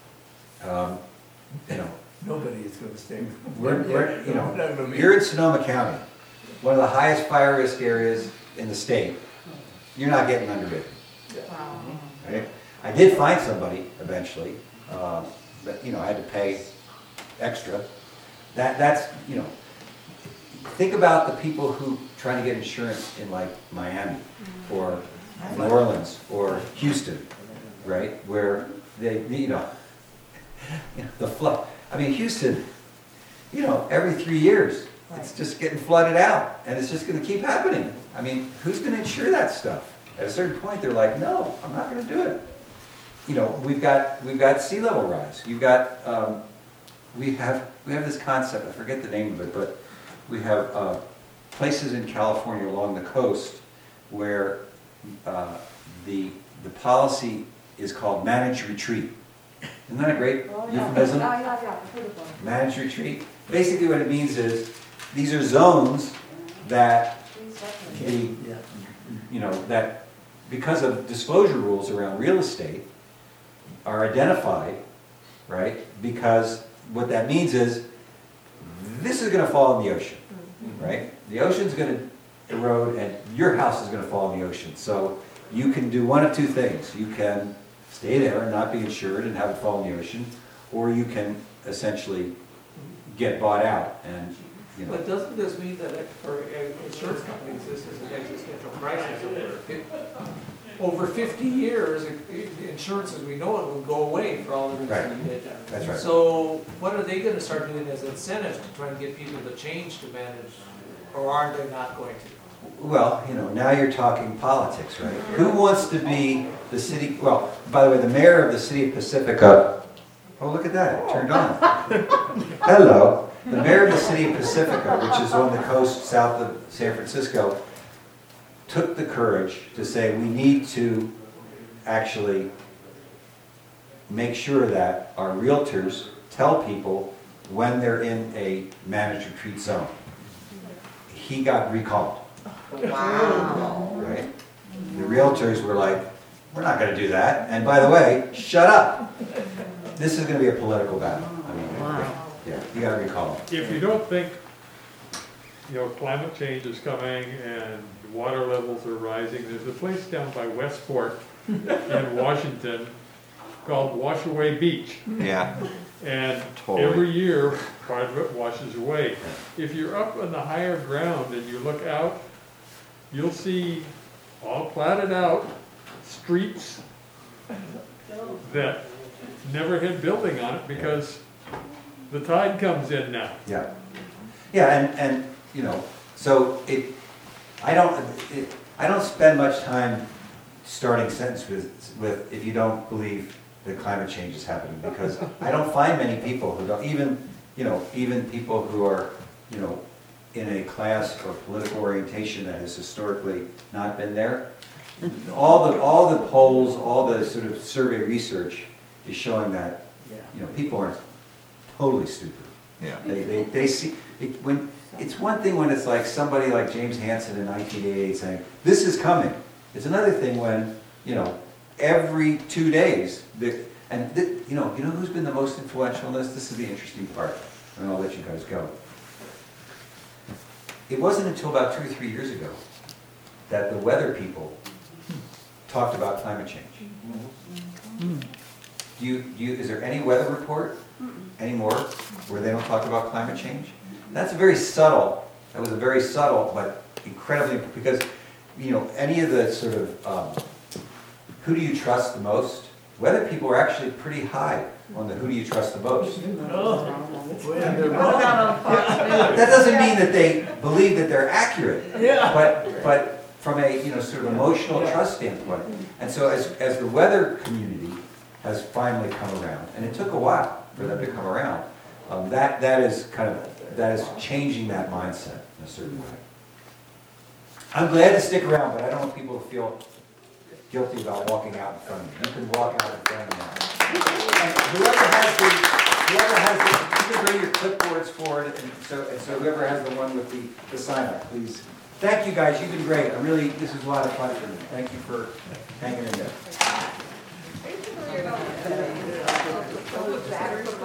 Speaker 6: Nobody is gonna stay.
Speaker 13: you're in Sonoma County, one of the highest fire risk areas in the state. You're not getting underwritten. Right? I did find somebody eventually, but I had to pay extra. That's think about the people who trying to get insurance in like Miami or New Orleans or Houston, right? Where they, the flood. I mean, Houston, every 3 years, it's just getting flooded out, and it's just going to keep happening. I mean, who's going to insure that stuff? At a certain point, they're like, no, I'm not going to do it. We've got sea level rise. You've got, we have this concept. I forget the name of it, but we have places in California along the coast where the policy is called managed retreat. Isn't that a great euphemism? Managed retreat. Basically what it means is these are zones that that because of disclosure rules around real estate are identified, right? Because what that means is this is going to fall in the ocean, right? The ocean's going to erode and your house is going to fall in the ocean. So you can do one of two things. You can stay there and not be insured and have it fall in the ocean, or you can essentially get bought out and,
Speaker 10: But doesn't this mean that for insurance companies, this is an existential crisis? Over 50 years, insurance as we know it will go away for all the reasons you did.
Speaker 13: That's right.
Speaker 10: So what are they going to start doing as incentives to try and get people to change to manage, or are they not going to?
Speaker 13: Well, now you're talking politics, right? Who wants to be the city, well, by the way, the mayor of the city of Pacifica, oh, look at that, it turned on. Hello. The mayor of the city of Pacifica, which is on the coast south of San Francisco, took the courage to say we need to actually make sure that our realtors tell people when they're in a managed retreat zone. He got recalled.
Speaker 9: Wow.
Speaker 13: Right? The realtors were like, we're not going to do that. And by the way, shut up. This is going to be a political battle. I mean, yeah, you got to recall it.
Speaker 7: if you don't think, climate change is coming and water levels are rising, there's a place down by Westport in Washington called Washaway Beach.
Speaker 11: Yeah.
Speaker 7: And
Speaker 11: Totally.
Speaker 7: every year, part of it washes away. If you're up on the higher ground and you look out, you'll see all platted out streets that never had building on it because the tide comes in now.
Speaker 13: Yeah. Yeah, and, you know, so I don't spend much time starting sentences with if you don't believe that climate change is happening, because I don't find many people who don't, even people who are, in a class or political orientation that has historically not been there. All the polls, all the sort of survey research is showing that, people aren't totally stupid.
Speaker 11: Yeah.
Speaker 13: They see, it's one thing when it's like somebody like James Hansen in 1988 saying, this is coming. It's another thing when, every 2 days, you know who's been the most influential in this? This is the interesting part, and I'll let you guys go. It wasn't until about 2 or 3 years ago that the weather people talked about climate change. Is there any weather report anymore where they don't talk about climate change? That was a very subtle, but incredibly, because, any of the sort of, who do you trust the most? Weather people are actually pretty high on the who do you trust the most. That doesn't mean that they believe that they're accurate, but from a, sort of emotional trust standpoint. And so as the weather community has finally come around, and it took a while for them to come around, that is changing that mindset in a certain way. I'm glad to stick around, but I don't want people to feel guilty about walking out in front of me. You can walk out in front of me now. And whoever has the, you can bring your clipboards forward, and so whoever has the one with the sign up, please. Thank you guys, you've been great. This is a lot of fun for me. Thank you for hanging in there.